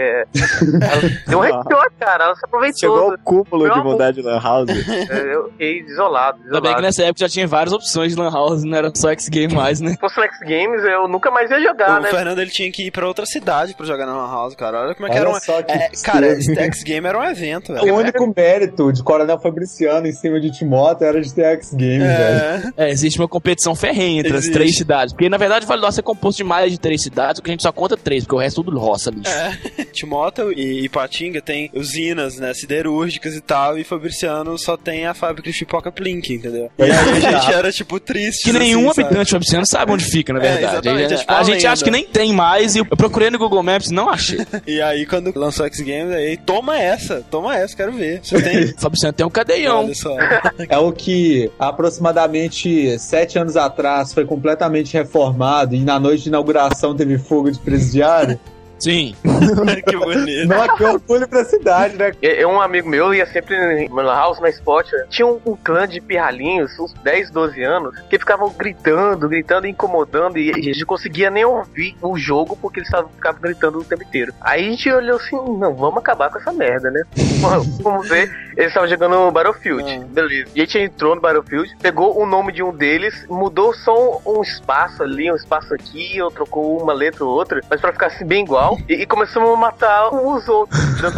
ela deu um headshot, cara. Ela se aproveitou.
Chegou ao cúmulo Meu de mudar amor. de lan house.
Eu fiquei desolado, desolado.
Também que nessa época já tinha várias opções de lan house, não era só X-Game mais, né?
Se fosse X Games, eu nunca mais ia jogar,
o
né?
O Fernando, ele tinha que ir pra outra cidade pra jogar na lan house, cara. Olha como é que
Olha
era uma...
só que
é, cara, esse X-Game era um evento, velho.
O único mérito de Coronel Fabriciano em cima de Timóteo era de ter X-Games,
é.
velho.
É, existe uma competição ferrenha entre existe. as três cidades. Porque, na verdade, o Vale do Aço é composto de mais de três cidades, porque a gente só conta três, porque o resto é tudo roça, bicho.
É. Timóteo e Ipatinga tem usinas, né, siderúrgicas e tal, e Fabriciano só tem a fábrica de pipoca Plink, entendeu? E aí a gente era, tipo, triste.
Que nenhum
assim,
habitante de Fabriciano sabe onde fica, na verdade.
É, é, tipo
a gente acha que nem tem mais, e eu procurei no Google Maps e não achei.
E aí, quando lançou X-Games, aí, toma essa, toma essa, quero ver. Você tem?
Fabriciano tem um cadeião.
Olha só.
É o que aproximadamente sete anos atrás foi completamente reformado e na noite de inauguração teve fuga de presidiário.
Sim.
Que bonito.
Não, que orgulho pra cidade, né?
É, um amigo meu ia sempre no house, na spot. Tinha um, um clã de pirralhinhos, uns dez, doze anos, que ficavam gritando, gritando, incomodando, e a gente não conseguia nem ouvir o jogo porque eles ficavam gritando o tempo inteiro. Aí a gente olhou assim, não, vamos acabar com essa merda, né? Vamos ver. Eles estavam jogando Battlefield, ah. beleza. E a gente entrou no Battlefield, pegou o nome de um deles, mudou só um, um espaço ali, um espaço aqui, ou trocou uma letra ou outra, mas pra ficar assim bem igual. E, e começamos a matar os outros.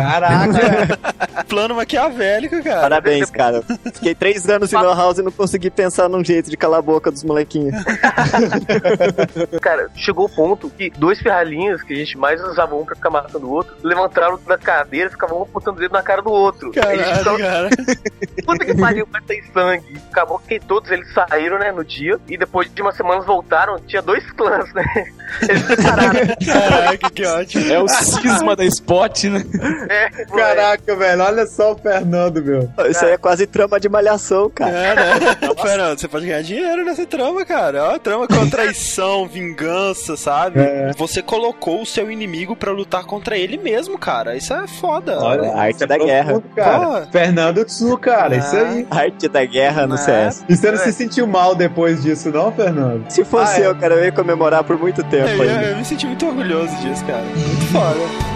Caraca!
Plano maquiavélico, cara.
Parabéns, cara. Fiquei três anos em lan house e não consegui pensar num jeito de calar a boca dos molequinhos.
Cara, chegou o ponto que dois ferralhinhos, que a gente mais usava um pra ficar matando o outro, levantaram da cadeira e ficavam um apontando o dedo na cara do outro.
Caralho, ficava... cara.
Puta que pariu, vai ter sangue. Acabou que todos eles saíram, né, no dia, e depois de umas semanas voltaram, tinha dois clãs, né? Eles separaram.
Caraca, que ótimo.
É o cisma da Spot, né?
É,
caraca, velho, olha só o Fernando, meu.
Isso aí é quase trama de malhação, cara.
É, né? Fernando, você pode ganhar dinheiro nessa trama, cara. Ó, trama com traição, vingança, sabe? É. Você colocou o seu inimigo pra lutar contra ele mesmo, cara. Isso é foda.
Olha, a arte da guerra.
Mundo, cara. Fernando Tsu, cara, ah. isso aí.
A arte da guerra no
ah.
C S.
E você não é. se sentiu mal depois disso, não, Fernando?
Se fosse ah, eu, é. cara, eu ia comemorar por muito tempo
eu,
ainda.
Eu, eu me senti muito orgulhoso disso, cara. Muito foda.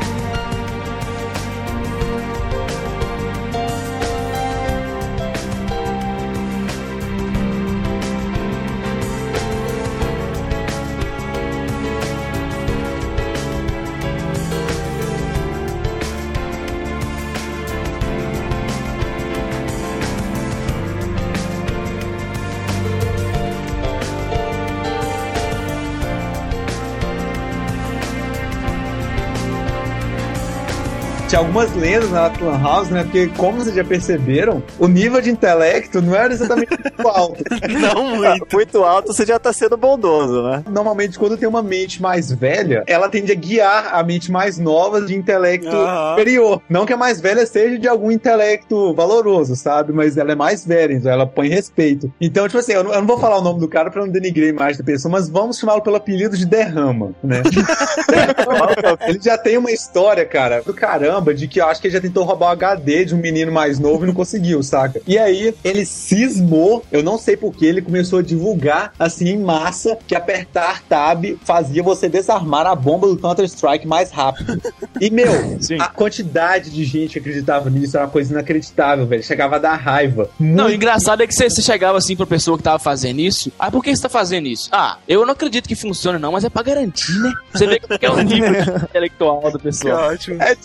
Tinha algumas lendas na Lan House, né? Porque, como vocês já perceberam, o nível de intelecto não era exatamente muito alto.
Não muito.
Muito alto, você já tá sendo bondoso, né?
Normalmente, quando tem uma mente mais velha, ela tende a guiar a mente mais nova de intelecto uhum. superior. Não que a mais velha seja de algum intelecto valoroso, sabe? Mas ela é mais velha, então ela põe respeito. Então, tipo assim, eu não, eu não vou falar o nome do cara pra não denigrar a imagem da pessoa, mas vamos chamá-lo pelo apelido de Derrama, né? Ele já tem uma história, cara, do caramba, de que eu acho que ele já tentou roubar o H D de um menino mais novo e não conseguiu, saca? E aí, ele cismou, eu não sei porquê, ele começou a divulgar, assim, em massa, que apertar tab fazia você desarmar a bomba do Counter-Strike mais rápido. E, meu, Sim. a quantidade de gente que acreditava nisso era uma coisa inacreditável, velho. Chegava a dar raiva. Muito...
Não, o engraçado é que você, você chegava assim pra pessoa que tava fazendo isso. Ah, por que você tá fazendo isso? Ah, eu não acredito que funcione não, mas é pra garantir, né? Você vê que é o nível intelectual da pessoa.
Que ótimo.
É tipo super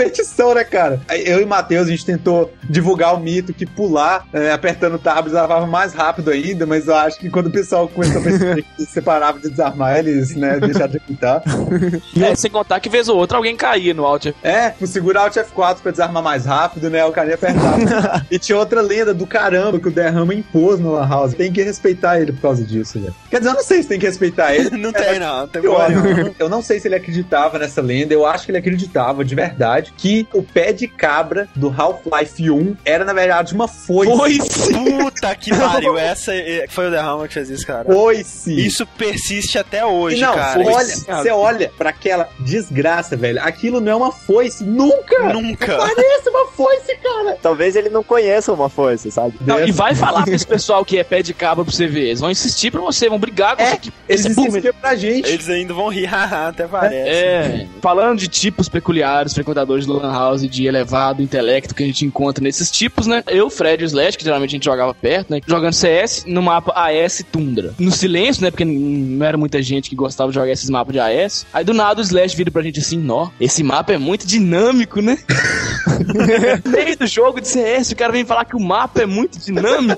competição, né, cara? Eu e o Matheus, a gente tentou divulgar o mito que pular, é, apertando tabs, lavava mais rápido ainda, mas eu acho que quando o pessoal começou a perceber que separava de desarmar, eles, né, deixaram de apitar.
É, sem contar que vez ou outra alguém caía no Alt F quatro.
É, por segurar Alt F quatro pra desarmar mais rápido, né, o cara ia apertar. E tinha outra lenda do caramba que o Derrama impôs no Lan House. Tem que respeitar ele por causa disso, velho. Quer dizer, eu não sei se tem que respeitar ele.
Não tem, não. Não tem
eu,
problema.
eu não sei se ele acreditava nessa lenda, eu acho que ele acreditava de verdade que o pé de cabra do Half-Life um era, na verdade, uma foice.
Foice! Puta que pariu, essa foi o Derrama que fez isso, cara.
Foice!
Isso persiste até hoje,
e não,
cara.
Olha, você olha pra aquela desgraça, velho, aquilo não é uma foice, nunca!
Nunca!
Parece uma foice, cara!
Talvez ele não conheça uma foice, sabe?
Não, e vai falar pra esse pessoal que é pé de cabra pra você ver, eles vão insistir pra você, vão brigar com
é,
você. Que
eles insistiam pra gente.
Eles ainda vão rir, haha, até parece.
É, falando de tipos peculiares, frequentadores do Lan House de elevado intelecto que a gente encontra nesses tipos, né? Eu, Fred e o Slash, que geralmente a gente jogava perto, né? Jogando C S no mapa A S Tundra. No silêncio, né? Porque não era muita gente que gostava de jogar esses mapas de A S. Aí do nada o Slash vira pra gente assim, nó, esse mapa é muito dinâmico, né? No meio do jogo de C S, o cara vem falar que o mapa é muito dinâmico.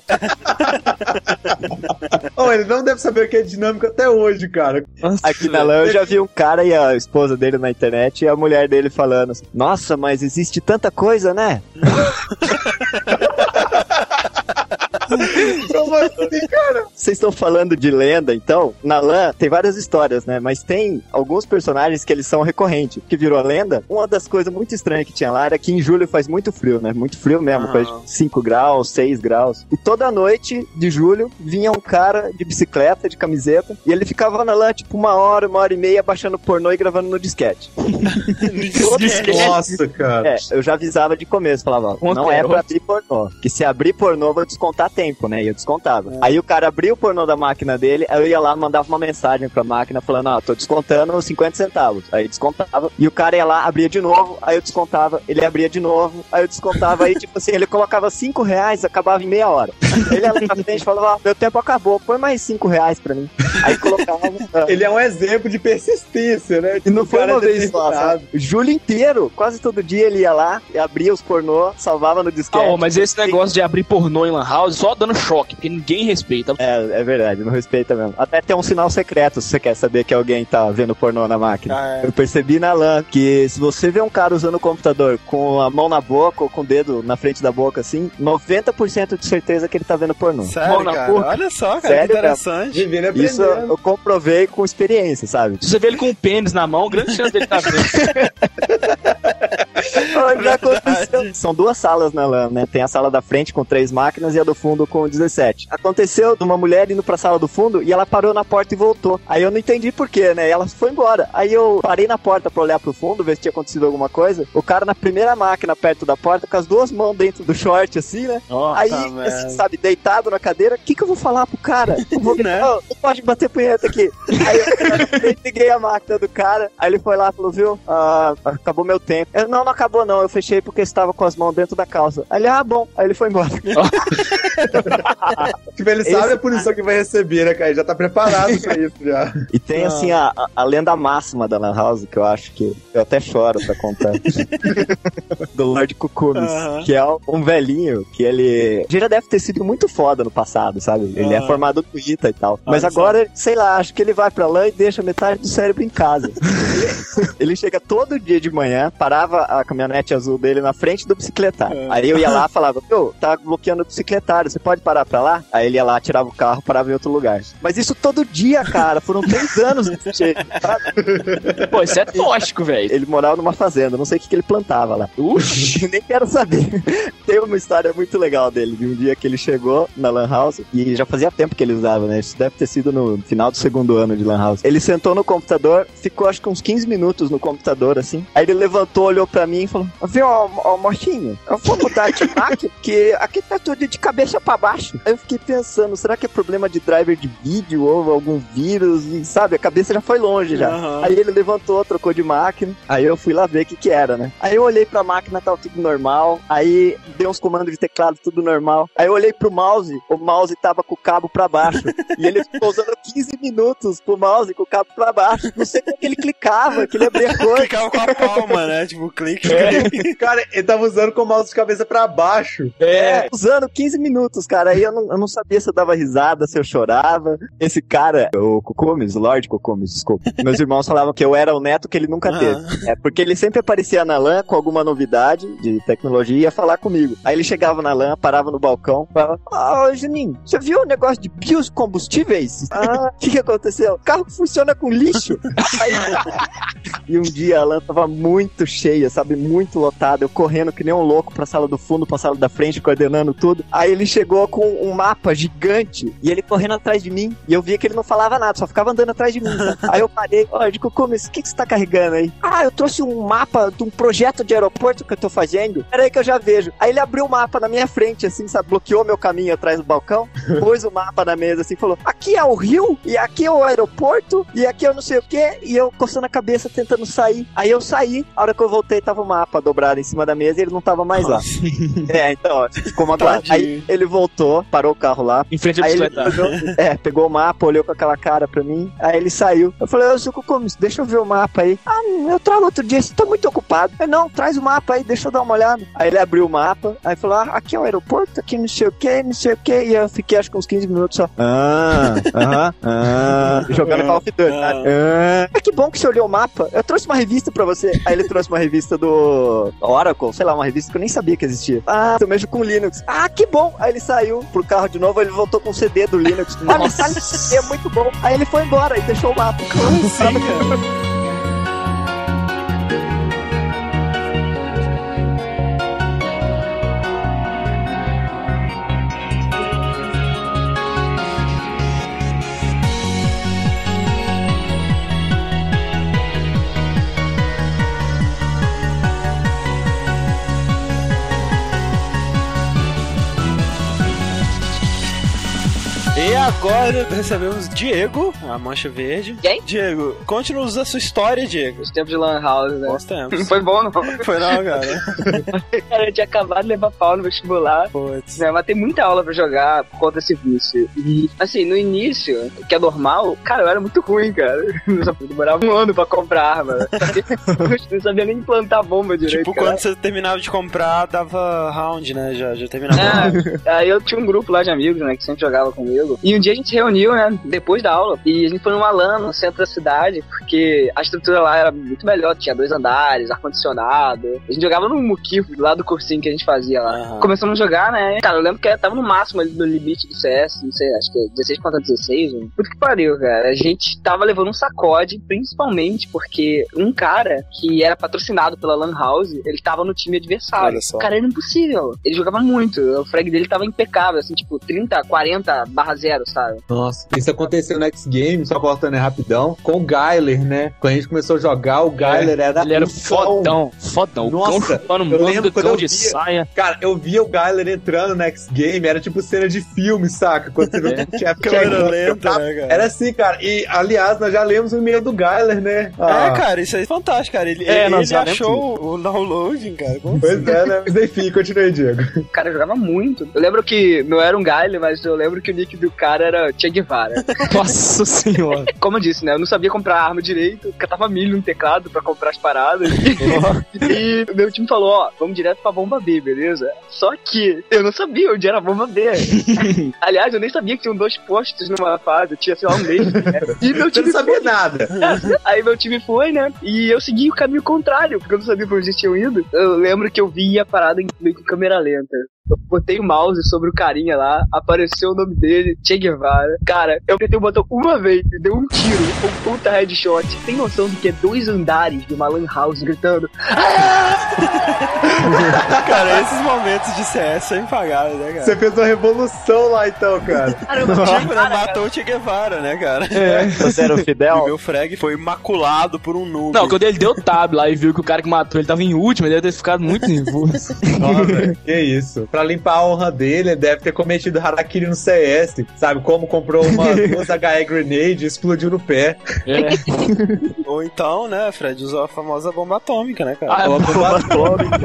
Oh, ele não deve saber o que é dinâmico até hoje, cara.
Nossa, aqui na LAN eu já vi um cara e a esposa dele na internet e a mulher dele falando assim, nossa, mas existe tanta coisa, né?
Como assim, cara?
Vocês estão falando de lenda, então? Na LAN tem várias histórias, né? Mas tem alguns personagens que eles são recorrentes. Que virou a lenda. Uma das coisas muito estranhas que tinha lá era que em julho faz muito frio, né? Muito frio mesmo. Ah. Faz cinco graus, seis graus. E toda noite de julho vinha um cara de bicicleta, de camiseta. E ele ficava na LAN tipo uma hora, uma hora e meia baixando pornô e gravando no disquete.
Nossa, cara.
É, eu já avisava de começo. Falava, ó, não é pra abrir pornô. Que se abrir pornô, eu vou descontar tempo, né? E eu descontava. É. Aí o cara abria o pornô da máquina dele, aí eu ia lá, mandava uma mensagem pra máquina falando, ó, ah, tô descontando cinquenta centavos. Aí descontava. E o cara ia lá, abria de novo, aí eu descontava. Ele abria de novo, aí eu descontava. Aí, tipo assim, ele colocava cinco reais, acabava em meia hora. Ele ia lá na frente e falava, ó, meu tempo acabou, põe mais cinco reais pra mim. Aí colocava...
Ele é um exemplo de persistência, né?
E não foi uma vez só, sabe? Julho inteiro, quase todo dia ele ia lá, abria os pornô, salvava no disquete.
Ah, oh, mas esse negócio de abrir pornô em Lan House só dando choque, porque ninguém respeita.
É, é verdade, não respeita mesmo. Até tem um sinal secreto se você quer saber que alguém tá vendo pornô na máquina. Ah, é. Eu percebi na LAN que se você vê um cara usando o computador com a mão na boca ou com o dedo na frente da boca assim, noventa por cento de certeza que ele tá vendo pornô.
Sério,
mão na
cara?
boca.
Olha só, cara,
sério,
que interessante.
Cara. Isso eu comprovei com experiência, sabe?
Se você vê ele com o pênis na mão, grande chance dele tá vendo.
Já aconteceu. São duas salas na LAN, né? Tem a sala da frente com três máquinas e a do fundo com dezessete. Aconteceu de uma mulher indo pra sala do fundo e ela parou na porta e voltou. Aí eu não entendi por quê, né? E ela foi embora. Aí eu parei na porta pra olhar pro fundo, ver se tinha acontecido alguma coisa. O cara na primeira máquina perto da porta, com as duas mãos dentro do short, assim, né?
Nossa,
aí, assim, sabe, deitado na cadeira. O que que eu vou falar pro cara? Eu vou... né? Não, não pode bater punheta aqui. Aí eu liguei a máquina do cara. Aí ele foi lá e falou, viu? Ah, acabou meu tempo. Eu, não, não acabou não. Eu fechei porque estava com as mãos dentro da calça. Aí ele, ah, bom. Aí ele foi embora.
Tipo, ele sabe Esse... a punição que vai receber, né, cara? Ele já tá preparado pra isso, já.
E tem, ah. assim, a, a lenda máxima da Lan House, que eu acho que eu até choro pra contar. Do Lord Cucumis, uh-huh. que é um velhinho que ele... já deve ter sido muito foda no passado, sabe? Ele uh-huh. é formado no ITA e tal. Mas Olha agora, só. sei lá, acho que ele vai pra lá e deixa metade do cérebro em casa. Ele chega todo dia de manhã, parava a caminhonete azul dele na frente do bicicletário. Uh-huh. Aí eu ia lá e falava, pô, tá bloqueando o bicicletário, você pode parar pra lá? Aí ele ia lá, tirava o carro, parava em outro lugar. Mas isso todo dia, cara. Foram três anos desse jeito, sabe?
Pô, isso é tóxico, velho.
Ele morava numa fazenda, não sei o que, que ele plantava lá. Uxi! Nem quero saber. Tem uma história muito legal dele, de um dia que ele chegou na Lan House, e já fazia tempo que ele usava, né? Isso deve ter sido no final do segundo ano de Lan House. Ele sentou no computador, ficou acho que uns quinze minutos no computador, assim. Aí ele levantou, olhou pra mim e falou, viu, ó, ó, mocinho, eu vou mudar de máquina, porque aqui tá tudo de cabeça pra baixo. Aí eu fiquei pensando, será que é problema de driver de vídeo ou algum vírus? E, sabe, a cabeça já foi longe já. Uhum. Aí ele levantou, trocou de máquina. Aí eu fui lá ver o que que era, né? Aí eu olhei pra máquina, tava tudo normal. Aí dei uns comandos de teclado, tudo normal. Aí eu olhei pro mouse, o mouse tava com o cabo pra baixo. E ele ficou usando quinze minutos pro mouse com o cabo pra baixo. Não sei como que ele clicava, que ele abria coisa.
Clicava com a palma, né? Tipo, clique.
É. Cara, ele tava usando com o mouse de cabeça pra baixo.
É, usando quinze minutos, cara. Aí eu não, eu não sabia se eu dava risada, se eu chorava. Esse cara, o Cocomes, o Lord Cocomes, desculpa. Meus irmãos falavam que eu era o neto que ele nunca
Ah.
teve. É, porque ele sempre aparecia na LAN com alguma novidade de tecnologia e ia falar comigo. Aí ele chegava na LAN, parava no balcão, falava: Ah, Juninho, você viu o negócio de biocombustíveis? Ah, o que, que aconteceu? O carro funciona com lixo. Aí... E um dia a LAN tava muito cheia, sabe? Muito lotada. Eu correndo que nem um louco pra sala do fundo, pra sala da frente, coordenando tudo. Aí ele chegou com um mapa gigante e ele correndo atrás de mim. E eu via que ele não falava nada, só ficava andando atrás de mim. Sabe? Aí eu parei: Ó, eu digo, como isso? O que, que você tá carregando aí? Ah, eu trouxe um mapa de um projeto de aeroporto que eu tô fazendo. Peraí que eu já vejo. Aí ele abriu o mapa na minha frente, assim, sabe? Bloqueou meu caminho atrás do balcão, pôs o mapa na mesa, assim, falou: aqui é o rio, e aqui é o aeroporto, e aqui eu não sei o que. E eu coçando a cabeça, tentando sair. Aí eu saí, a hora que eu voltei, tava o mapa dobrado em cima da mesa e ele não tava mais lá. É, então, ó, ficou uma guarda. Aí ele voltou, parou o carro lá.
Em frente à
Aí ele
bicicleta.
pegou, é, pegou o mapa, olhou com aquela cara pra mim. Aí ele saiu. Eu falei: Ô, seu Cocomes, deixa eu ver o mapa aí. Ah, eu trago outro dia, você tá muito ocupado. Eu, não, traz o mapa aí, deixa eu dar uma olhada. Aí ele abriu o mapa, aí falou: ah, aqui é o aeroporto, aqui não sei o que, não sei o que. E eu fiquei acho que uns quinze minutos só. Ah, aham, ah, jogando Call of Duty, sabe? Ah, ah, que bom que você olhou o mapa. Eu trouxe uma revista pra você. Aí ele trouxe uma revista do Oracle, sei lá, uma revista que eu nem sabia que existia. Ah, eu mexo com Linux. Ah, que bom. Aí ele saiu pro carro de novo, ele voltou com o C D do Linux. Ah, me sai esse C D, é muito bom. Aí ele foi embora e deixou o mapa. Como assim, cara?
E agora recebemos Diego, a mancha verde.
Quem?
Diego, conte-nos a sua história, Diego.
Os tempos de Lan House, né?
Bons tempos.
Não foi bom, não.
Foi não, cara.
Cara, eu tinha acabado de levar pau no vestibular.
Putz.
Né, mas tem muita aula pra jogar por conta desse vício. E, assim, no início, que é normal, cara, eu era muito ruim, cara. Eu demorava um ano pra comprar arma. Eu não sabia nem plantar bomba direito.
Tipo,
cara.
quando você terminava de comprar, dava round, né? Já, já terminava.
É, aí eu tinha um grupo lá de amigos, né, que sempre jogava comigo. E um dia a gente se reuniu, né, depois da aula, e a gente foi numa LAN no centro da cidade, porque a estrutura lá era muito melhor, tinha dois andares, ar-condicionado. A gente jogava no muquifo, lá do cursinho que a gente fazia lá.
Uhum.
Começamos a jogar, né, cara, eu lembro que tava no máximo ali do limite do C S, não sei, acho que é dezesseis contra dezesseis, né? Puta que pariu, cara. A gente tava levando um sacode, principalmente porque um cara que era patrocinado pela Lan House, ele tava no time adversário.
Olha só.
Cara, era impossível. Ele jogava muito, o frag dele tava impecável, assim, tipo, trinta, quarenta barra zero, sabe?
Nossa, isso aconteceu no X Games, só cortando aí rapidão, com o Gyler, né? Quando a gente começou a jogar, o Gyler era...
Ele era
um
fodão, fodão.
Nossa,
cão chupando
eu
manga,
lembro quando
cão
eu
de
via-
saia.
Cara, eu via o Gyler entrando no X Game, era tipo cena de filme, saca? Quando você viu o chefe
Câmera lenta, né, cara?
Era assim, cara. E, aliás, nós já lemos o e-mail do Gyler, né? Ah,
É, cara, isso aí é fantástico, cara. Ele,
É,
ele,
nós
ele
já lemos
achou o downloading, cara. Como
Pois
assim?
é, né? Mas enfim, continue, Diego.
O cara jogava muito. Eu lembro que não era um Gaile, mas eu lembro que o nick do cara era Che Guevara.
Nossa senhora.
Como eu disse, né? Eu não sabia comprar arma direito, catava milho no teclado pra comprar as paradas. E o meu time falou, ó, vamos direto pra bomba B, beleza? Só que eu não sabia onde era a bomba B. Aliás, eu nem sabia que tinham dois postos numa fase, eu tinha, sei lá, um mês. Né? E meu
Você
time
não sabia
foi.
nada.
Aí meu time foi, né? E eu segui o caminho contrário, porque eu não sabia pra onde eles tinham ido. Eu lembro que eu vi a parada em meio que câmera lenta. Eu botei o mouse sobre o carinha lá, apareceu o nome dele, Che Guevara. Cara, eu apertei o botão uma vez, deu um tiro, um puta headshot. Tem noção do que é dois andares de uma lan house gritando?
Cara, esses momentos de C S são impagáveis, né, cara?
Você fez uma revolução lá, então, cara.
Caramba,
Tipo, né, matou o Che Guevara, né, cara?
É. Você era o
O
Fidel?
meu frag foi maculado por um noob.
Não, quando ele deu tab lá e viu que o cara que matou ele tava em último, ele deve ter ficado muito nervoso.
Nossa, que isso. Pra limpar a honra dele, ele deve ter cometido harakiri no C S. Sabe, como comprou uma duas H E Grenade e explodiu no pé.
É.
Ou então, né, Fred, usou a famosa bomba atômica, né, cara?
Ah,
Uma bomba atômica.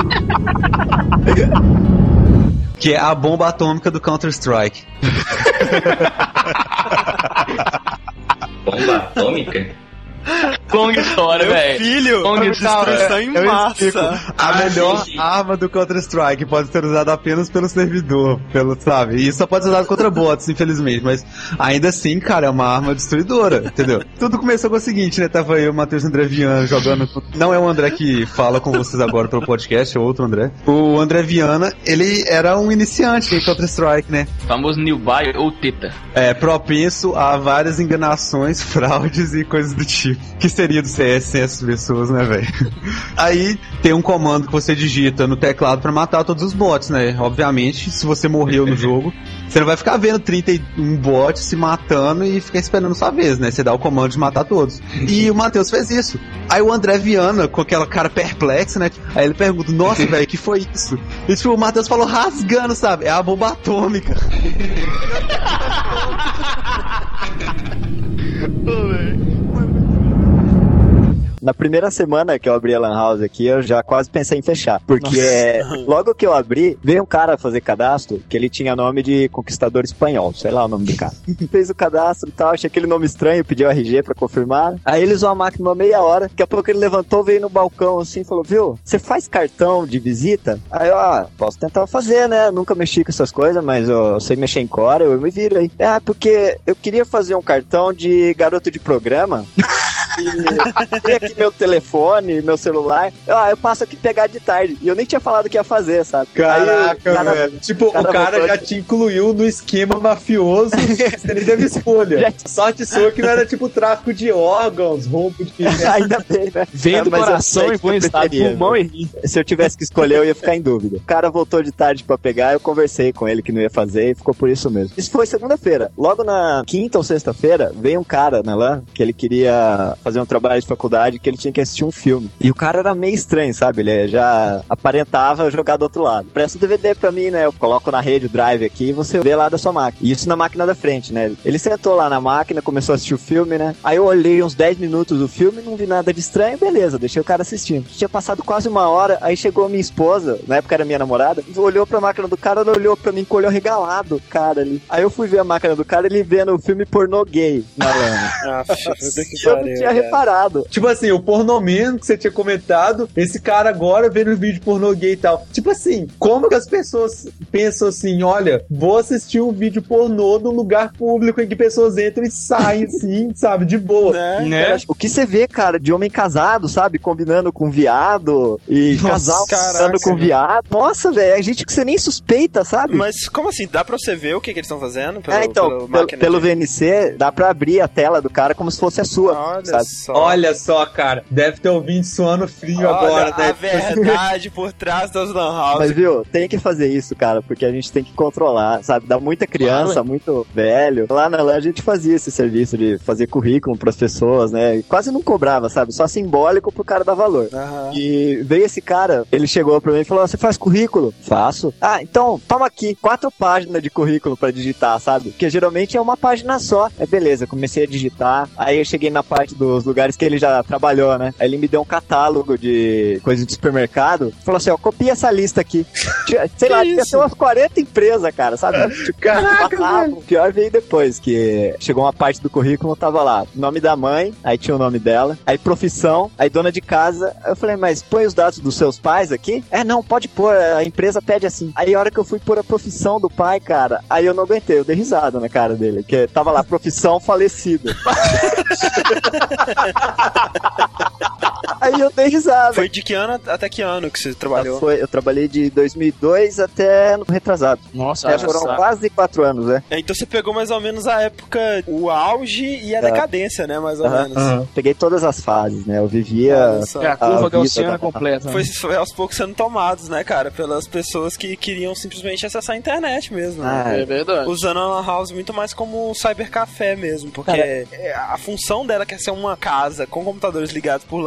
Que é a bomba atômica do Counter-Strike.
Bomba atômica?
Longa história,
Meu
velho.
filho,
Longa história.
destruição em
Eu
massa.
explico. A
Ah,
melhor
gente.
arma do Counter-Strike pode ser usada apenas pelo servidor, pelo, sabe? E isso só pode ser usado contra bots, infelizmente. Mas ainda assim, cara, é uma arma destruidora, entendeu? Tudo começou com o seguinte, né? Tava eu, o Matheus André Viana, jogando... Não é o André que fala com vocês agora pelo podcast, é outro André. O André Viana, ele era um iniciante em Counter-Strike, né?
Famoso New Buy ou Teta.
É, propenso a várias enganações, fraudes e coisas do tipo. Que seria do C S sem essas pessoas, né, velho? Aí tem um comando que você digita no teclado pra matar todos os bots, né? Obviamente, se você morreu no jogo, você não vai ficar vendo trinta e um bots se matando e ficar esperando sua vez, né? Você dá o comando de matar todos. E o Matheus fez isso. Aí o André Viana, com aquela cara perplexa, né? Aí ele pergunta, nossa, velho, que foi isso? E tipo, o Matheus falou rasgando, sabe? É a bomba atômica.
Na primeira semana que eu abri a Lan House aqui, eu já quase pensei em fechar. Porque é, logo que eu abri, veio um cara fazer cadastro que ele tinha nome de conquistador espanhol, sei lá o nome do cara. Fez o cadastro e tal, achei aquele nome estranho, pediu R G pra confirmar. Aí ele usou a máquina uma meia hora, daqui a pouco ele levantou, veio no balcão assim e falou, viu, você faz cartão de visita? Aí eu, ah, posso tentar fazer, né? Nunca mexi com essas coisas, mas eu sei mexer em Core, eu me viro aí. Ah, porque eu queria fazer um cartão de garoto de programa. E tem aqui meu telefone, meu celular. Ah, eu passo aqui pegar de tarde. E eu nem tinha falado que ia fazer, sabe?
Caraca,
Aí, cara,
velho. Tipo,
cara
o cara
voltou
já
de-
te incluiu no esquema mafioso. Você nem teve escolha.
Já-
Sorte sua que não era tipo tráfico de órgãos, roubo de...
Ainda bem, né?
Vendo
Ah, mas eu
coração
sei
em
que
bom
eu
estado,
preferia,
pulmão
viu?
e rim.
Se eu tivesse que escolher, eu ia ficar em dúvida. O cara voltou de tarde pra pegar, eu conversei com ele que não ia fazer e ficou por isso mesmo. Isso foi segunda-feira. Logo na quinta ou sexta-feira, veio um cara na LAN que ele queria fazer um trabalho de faculdade que ele tinha que assistir um filme. E o cara era meio estranho, sabe? Ele já aparentava jogar do outro lado. Presta o D V D pra mim, né? Eu coloco na rede o drive aqui e você vê lá da sua máquina. E isso na máquina da frente, né? Ele sentou lá na máquina, começou a assistir o filme, né? Aí eu olhei uns dez minutos do filme, não vi nada de estranho, beleza, deixei o cara assistindo. Tinha passado quase uma hora, aí chegou minha esposa, na época era minha namorada, olhou pra máquina do cara, ela olhou pra mim com o olho regalado, cara ali. Aí eu fui ver a máquina do cara, ele vendo o filme pornô gay na lama.
Ah, puta que
E eu não
pariu,
tinha
cara.
reparado.
Tipo assim, o pornô mesmo que você tinha comentado, esse cara agora vendo o vídeo pornô gay e tal. Tipo assim, como que as pessoas pensam assim, olha, vou assistir um vídeo pornô num lugar público em que pessoas entram e saem assim, sabe, de boa.
Né?
Né?
O que você vê, cara, de homem casado, sabe? Combinando com viado e
Nossa,
casal
caraca,
combinando com
velho.
viado. Nossa, velho, é gente que você nem suspeita, sabe?
Mas como assim? Dá pra você ver o que, que eles estão fazendo? Pelo,
é, então,
pelo
pelo,
máquina
pelo
de-
V N C, dá pra abrir a tela do cara como se fosse a sua,
Olha
sabe?
só.
Olha só, cara, deve ter ouvido suando frio
Olha
agora,
a
né?
verdade por trás das lan
Mas
houses.
viu, tem que fazer isso, cara, porque a gente tem que controlar, sabe? Dá muita criança,
Claro.
muito velho. Lá na LAN a gente fazia esse serviço de fazer currículo pras pessoas, né? E quase não cobrava, sabe? Só simbólico pro cara dar valor.
Aham.
E veio esse cara, ele chegou pra mim e falou, você faz currículo? Faço. Ah, então, toma aqui, quatro páginas de currículo pra digitar, sabe? Porque geralmente é uma página só. É beleza, comecei a digitar, aí eu cheguei na parte dos lugares que ele já trabalhou, né? Aí ele me deu um catálogo de coisas de supermercado, falou assim, ó, copia essa lista aqui. Tinha- Sei lá, tinha
isso?
umas quarenta empresas, cara, sabe? Tipo,
Caraca,
passava.
velho.
O pior veio depois, que chegou uma parte do currículo, tava lá, nome da mãe, aí tinha o nome dela, aí profissão, aí dona de casa. Aí eu falei, mas põe os dados dos seus pais aqui? É, não, pode pôr, a empresa pede assim. Aí a hora que eu fui pôr a profissão do pai, cara, aí eu não aguentei, eu dei risada na cara dele, que tava lá, profissão falecido. Aí eu dei risada.
Foi de que ano até que ano que você trabalhou?
Foi, eu trabalhei de dois mil e dois até no retrasado.
Nossa,
É,
haja
foram
saco.
quase quatro anos, né?
É, então você pegou mais ou menos a época, o auge e a
É.
decadência, né? Mais ou
Aham.
menos.
Aham.
Peguei todas as fases, né? Eu vivia.
Olha só.
É a curva
vida
gaussiana
da-
completa. né?
Foi, foi aos poucos sendo tomados, né, cara? Pelas pessoas que queriam simplesmente acessar a internet mesmo, né?
Ah,
É verdade.
Usando a Lan House muito mais como um cybercafé mesmo, porque
Cara.
é, a função dela, que é ser uma casa com computadores ligados por LAN, não tá sendo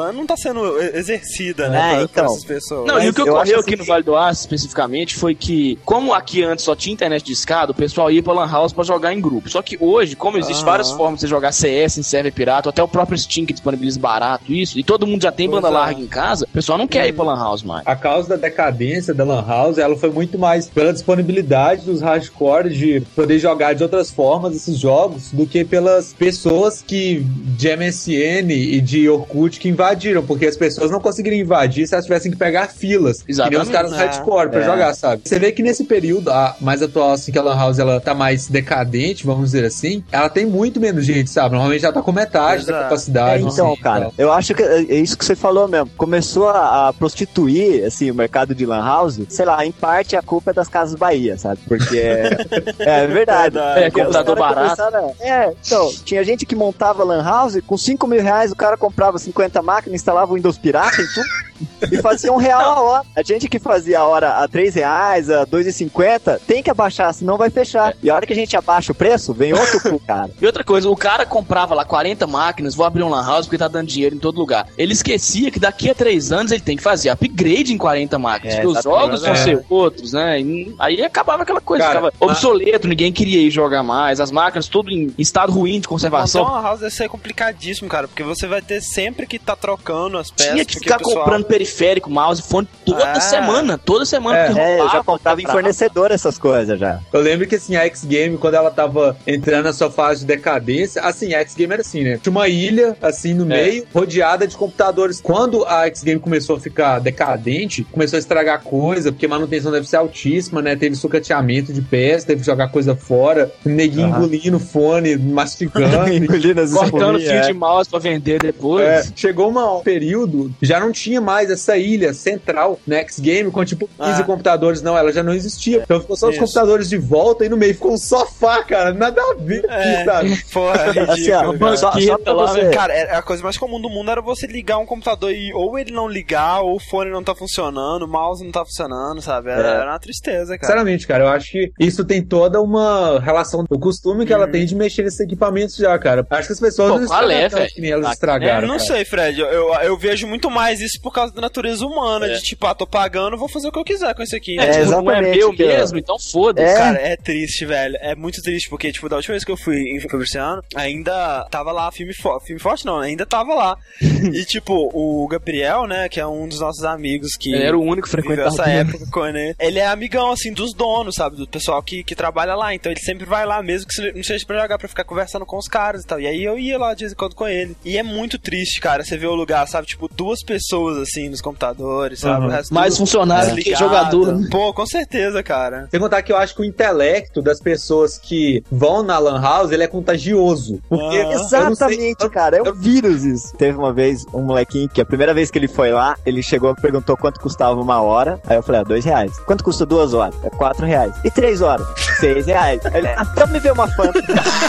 sendo exercida,
É,
né, por,
então.
por essas pessoas.
Não, e o
Mas
que
eu
ocorreu
acho
aqui
assim
no
que-
Vale do Aço, especificamente, foi que, como aqui antes só tinha internet de escada, o pessoal ia pra Lan House pra jogar em grupo. Só que hoje, como existem
Aham.
várias formas de você jogar C S em server pirata, ou até o próprio Steam que disponibiliza barato isso, e todo mundo já tem
Pois
banda
é.
larga em casa, o pessoal não quer ir pra Lan House mais.
A causa da decadência da Lan House, ela foi muito mais pela disponibilidade dos hardcore de poder jogar de outras formas esses jogos do que pelas pessoas que de M S N e de Orkut que invadiram, porque as pessoas não conseguiriam invadir se elas tivessem que pegar filas,
Exatamente.
que nem os caras
É.
hardcore pra
É.
jogar, sabe? Você vê que nesse período a mais atual, assim, que a Lan House ela tá mais decadente, vamos dizer assim, ela tem muito menos gente, sabe? Normalmente ela tá com metade da
Exato.
capacidade.
É, então,
assim,
cara,
tal.
eu acho que é é isso que você falou mesmo. Começou a, a prostituir, assim, o mercado de lan house. Sei lá, em parte a culpa é das Casas Bahia, sabe? Porque é, é verdade.
É,
Porque
computador
os caras
barato.
começaram a- É, então, tinha gente que montava lan house, com cinco mil reais o cara comprava cinquenta máquinas, instalava o Windows pirata e tudo, e fazia um real a hora. A gente que fazia a hora a três reais, a dois e cinquenta, tem que abaixar, senão vai fechar. E a hora que a gente abaixa o preço, vem outro pro cara.
E outra coisa, o cara comprava lá quarenta máquinas, vou abrir um lan house porque tá dando dinheiro em todo lugar. Ele esquecia que daqui a três anos ele tem que fazer upgrade em quarenta máquinas,
É,
porque os
exatamente.
jogos vão
É.
ser outros, né? E aí acabava aquela coisa,
Cara,
ficava
mas-
obsoleto, ninguém queria ir jogar mais, as máquinas tudo em estado ruim de
Montar
conservação.
uma house deve ser complicadíssimo, cara, porque você vai ter sempre que tá trocando as peças.
Tinha que
porque
ficar
o pessoal-
comprando periférico, mouse, fone toda
Ah.
semana, toda semana.
É.
porque
É, eu já
roubava,
comprava em
quebrava.
fornecedor essas coisas já.
Eu lembro que, assim, a X-Game, quando ela tava entrando na sua fase de decadência, assim, a X-Game era assim, né? Tinha uma ilha, assim, no meio, rodeada de computadores. Quando a X-Game começou a ficar decadente, começou a estragar coisa, porque a manutenção deve ser altíssima, né? Teve sucateamento de peça, teve que jogar coisa fora, o neguinho
Aham.
engolindo fone, mastigando.
Engolindo as
Cortando
espuminhas,
fio
é.
de mouse pra vender depois.
É, chegou uma- um período, já não tinha mais essa ilha central na X-Game com tipo quinze
Ah.
computadores, não, ela já não existia. Então ficou só os
Isso.
computadores de volta e no meio ficou um sofá, cara, nada a ver,
É.
sabe?
Porra, é ridículo.
Assim, ó,
cara.
só, só pra
lá,
você...
Cara, é- a coisa mais comum do mundo era você ligar um computador e ou ele não ligar, ou o fone não tá funcionando, o mouse não tá funcionando, sabe? Era,
É.
era uma tristeza, cara.
Sinceramente, cara, eu acho que isso tem toda uma relação, o costume que ela
Uhum.
tem de mexer nesses equipamentos já, cara. Acho que as pessoas
Pô,
não
qual é,
estragam tanto
velho?
que nem elas
Ah,
É,
estragaram.
não
cara.
sei, Fred. Eu, eu, eu vejo muito mais isso por causa da natureza humana.
É.
De tipo, ah, tô pagando, vou fazer o que eu quiser com isso aqui.
É,
né?
tipo, não é
exatamente,
meu
que eu-
mesmo, então foda-se.
É.
Cara, é triste, velho. É muito triste, porque, tipo, da última vez que eu fui em Fabriciano, ainda tava lá filme forte. Filme forte não, ainda tava lá. E, tipo, o Gabriel, né, que é um dos nossos amigos que
Ele era o único
viveu
frequentador.
essa época com ele. Ele é amigão, assim, dos donos, sabe? Do pessoal que, que trabalha lá. Então ele sempre vai lá, mesmo que se- não seja pra jogar, pra ficar conversando com os caras e tal. E aí eu ia lá de vez em quando com ele. E é muito triste, cara, você vê o lugar, sabe? Tipo, duas pessoas, assim, nos computadores, sabe?
Uhum.
O resto
Mais
tudo
funcionário que
desligado.
jogador. né?
Pô, com certeza, cara.
Sem contar que eu acho que o intelecto das pessoas que vão na Lan House, ele é contagioso. Porque
Ah.
eu não sei-
Exatamente, cara, é um vírus isso. Teve uma vez um molequinho que a primeira vez que ele foi lá, ele chegou e perguntou quanto custava uma hora. Aí eu falei, ah, dois reais. Quanto custa duas horas? É quatro reais. E três horas? Seis reais. Aí ele, ah, então me vê uma fanta.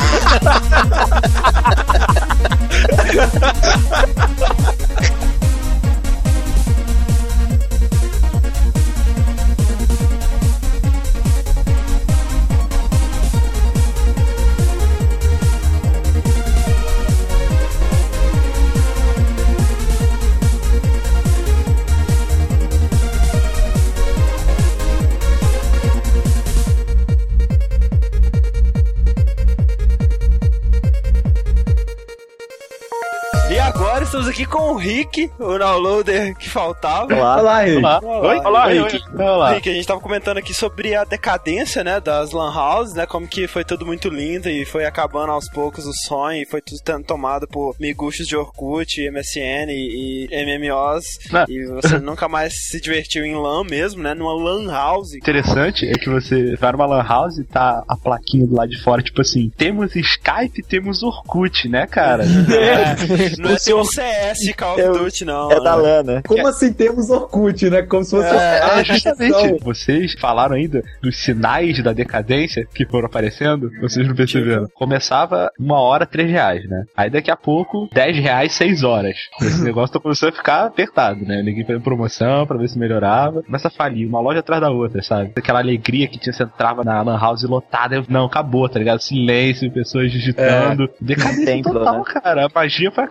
E agora estamos aqui com o Rick, o downloader que faltava.
Olá.
Olá, Rick.
Olá.
Olá.
Oi? Olá, Rick. Olá.
Rick, a gente tava comentando aqui sobre a decadência, né, das lan houses, né, como que foi tudo muito lindo e foi acabando aos poucos o sonho e foi tudo sendo tomado por miguxos de Orkut, M S N e, e M M Os
Ah.
e você nunca mais se divertiu em LAN mesmo, né, numa lan house.
Interessante é que você vai numa lan house e tá a plaquinha do lado de fora, tipo assim, temos Skype, temos Orkut, né, cara?
É, não é tipo C S Call of
Eu-
Duty, não.
É da lã, né?
Como assim temos Orkut, né? Como se fosse
É,
uma
É, justamente.
exceção.
Vocês falaram ainda dos sinais da decadência que foram aparecendo, vocês não perceberam. Começava uma hora, três reais, né? Aí daqui a pouco, dez reais, seis horas. Esse negócio tá começando a ficar apertado, né? Ninguém fazendo promoção pra ver se melhorava. Começa a falir, uma loja atrás da outra, sabe? Aquela alegria que tinha, você entrava na lan house lotada, eu, não, acabou, tá ligado? Silêncio, pessoas digitando. Decadência
Templo,
total,
né?
cara. A magia foi acabando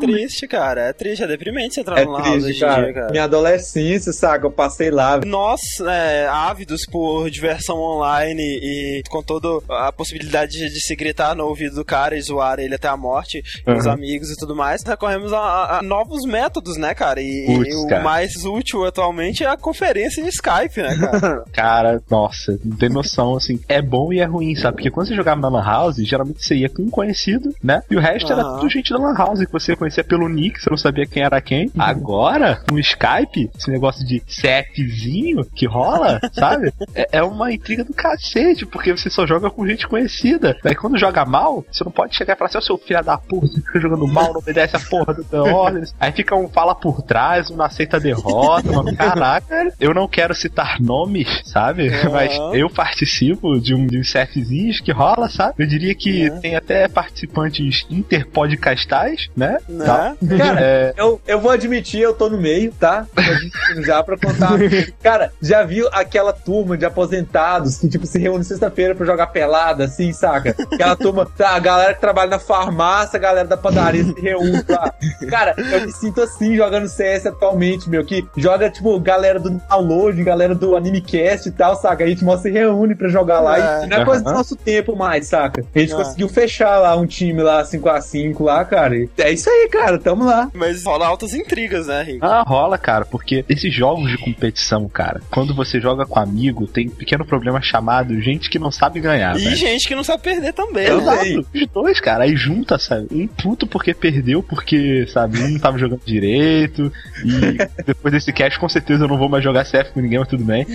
triste, cara. É triste, é deprimente você entrar
É
no Lan House
triste,
hoje em
cara.
dia, cara.
Minha adolescência, saca? Eu passei lá.
Nós, é, ávidos por diversão online e com toda a possibilidade de, de se gritar no ouvido do cara e zoar ele até a morte, uhum. os amigos e tudo mais, recorremos a, a novos métodos, né, cara? E, Puts, e o cara. mais útil atualmente é a conferência de Skype, né, cara?
Cara, nossa, não tem noção, assim, é bom e é ruim, sabe? Porque quando você jogava na Lan House, geralmente você ia com um conhecido, né? E o resto uhum. era tudo gente da Lan House, que você conhecia pelo nick, você não sabia quem era quem. Uhum. Agora, no Skype, esse negócio de setzinho que rola, sabe? É, é uma intriga do cacete, porque você só joga com gente conhecida. Daí quando joga mal, você não pode chegar e falar assim, ô seu filho da puta, você fica jogando mal, não obedece a porra do The Orders. Aí fica um fala por trás, um não aceita a derrota, mas caraca, eu não quero citar nomes, sabe? Uhum. Mas eu participo de um, de um setzinhos que rola, sabe? Eu diria que uhum. tem até participantes interpodcastais, né?
Não. Tá. Cara, é... eu, eu vou admitir, eu tô no meio, tá? Já pra contar. Cara, já viu aquela turma de aposentados que, tipo, se reúne sexta-feira pra jogar pelada, assim, saca? Aquela turma, tá, a galera que trabalha na farmácia, a galera da padaria se reúne lá. Cara, eu me sinto assim jogando C S atualmente, meu, que joga, tipo, galera do download, galera do AnimeCast e tal, saca? A gente mó se reúne pra jogar lá é. e não é coisa do nosso tempo mais, saca? A gente é. conseguiu fechar lá um time lá, cinco a cinco lá, cara. E é isso aí, cara, tamo lá.
Mas rola altas intrigas, né, Rick?
Ah, rola, cara, porque esses jogos de competição, cara, quando você joga com amigo, tem um pequeno problema chamado gente que não sabe ganhar,
E
velho.
gente que não sabe perder também,
é,
né?
Exato, os dois, cara, aí junta, sabe? Um puto porque perdeu, porque, sabe, um não tava jogando direito, e depois desse cast, com certeza eu não vou mais jogar C F com ninguém, mas tudo bem.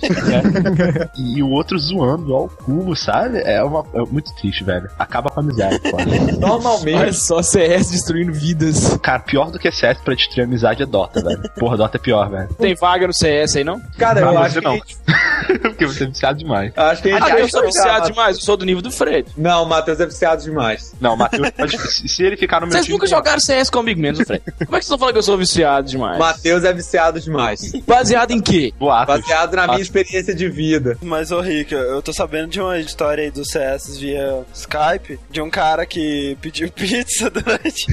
É. E o outro zoando ao cubo, sabe? É, uma, é muito triste, velho. Acaba com a amizade, claro.
Normalmente.
Olha só, C S destruindo vidas.
Cara, pior do que C S pra destruir a amizade é Dota, velho. Porra, Dota é pior, velho.
Tem vaga no C S aí, não?
Cara, eu
não,
acho que...
não. Gente... Porque você é viciado demais.
Acho que a gente
ah,
vai
eu sou viciado demais, eu sou do nível do Fred.
Não, o Matheus é viciado demais.
Não, o Matheus pode... Se ele ficar no meu
Vocês
time...
nunca jogaram C S comigo menos, Fred. Como é que vocês estão falando que eu sou viciado demais?
Matheus é viciado demais.
Baseado em quê?
Boatos.
Baseado na minha
Boatos.
experiência de vida.
Mas, ô Rick, eu tô sabendo de uma história aí do C S via Skype, de um cara que pediu pizza durante...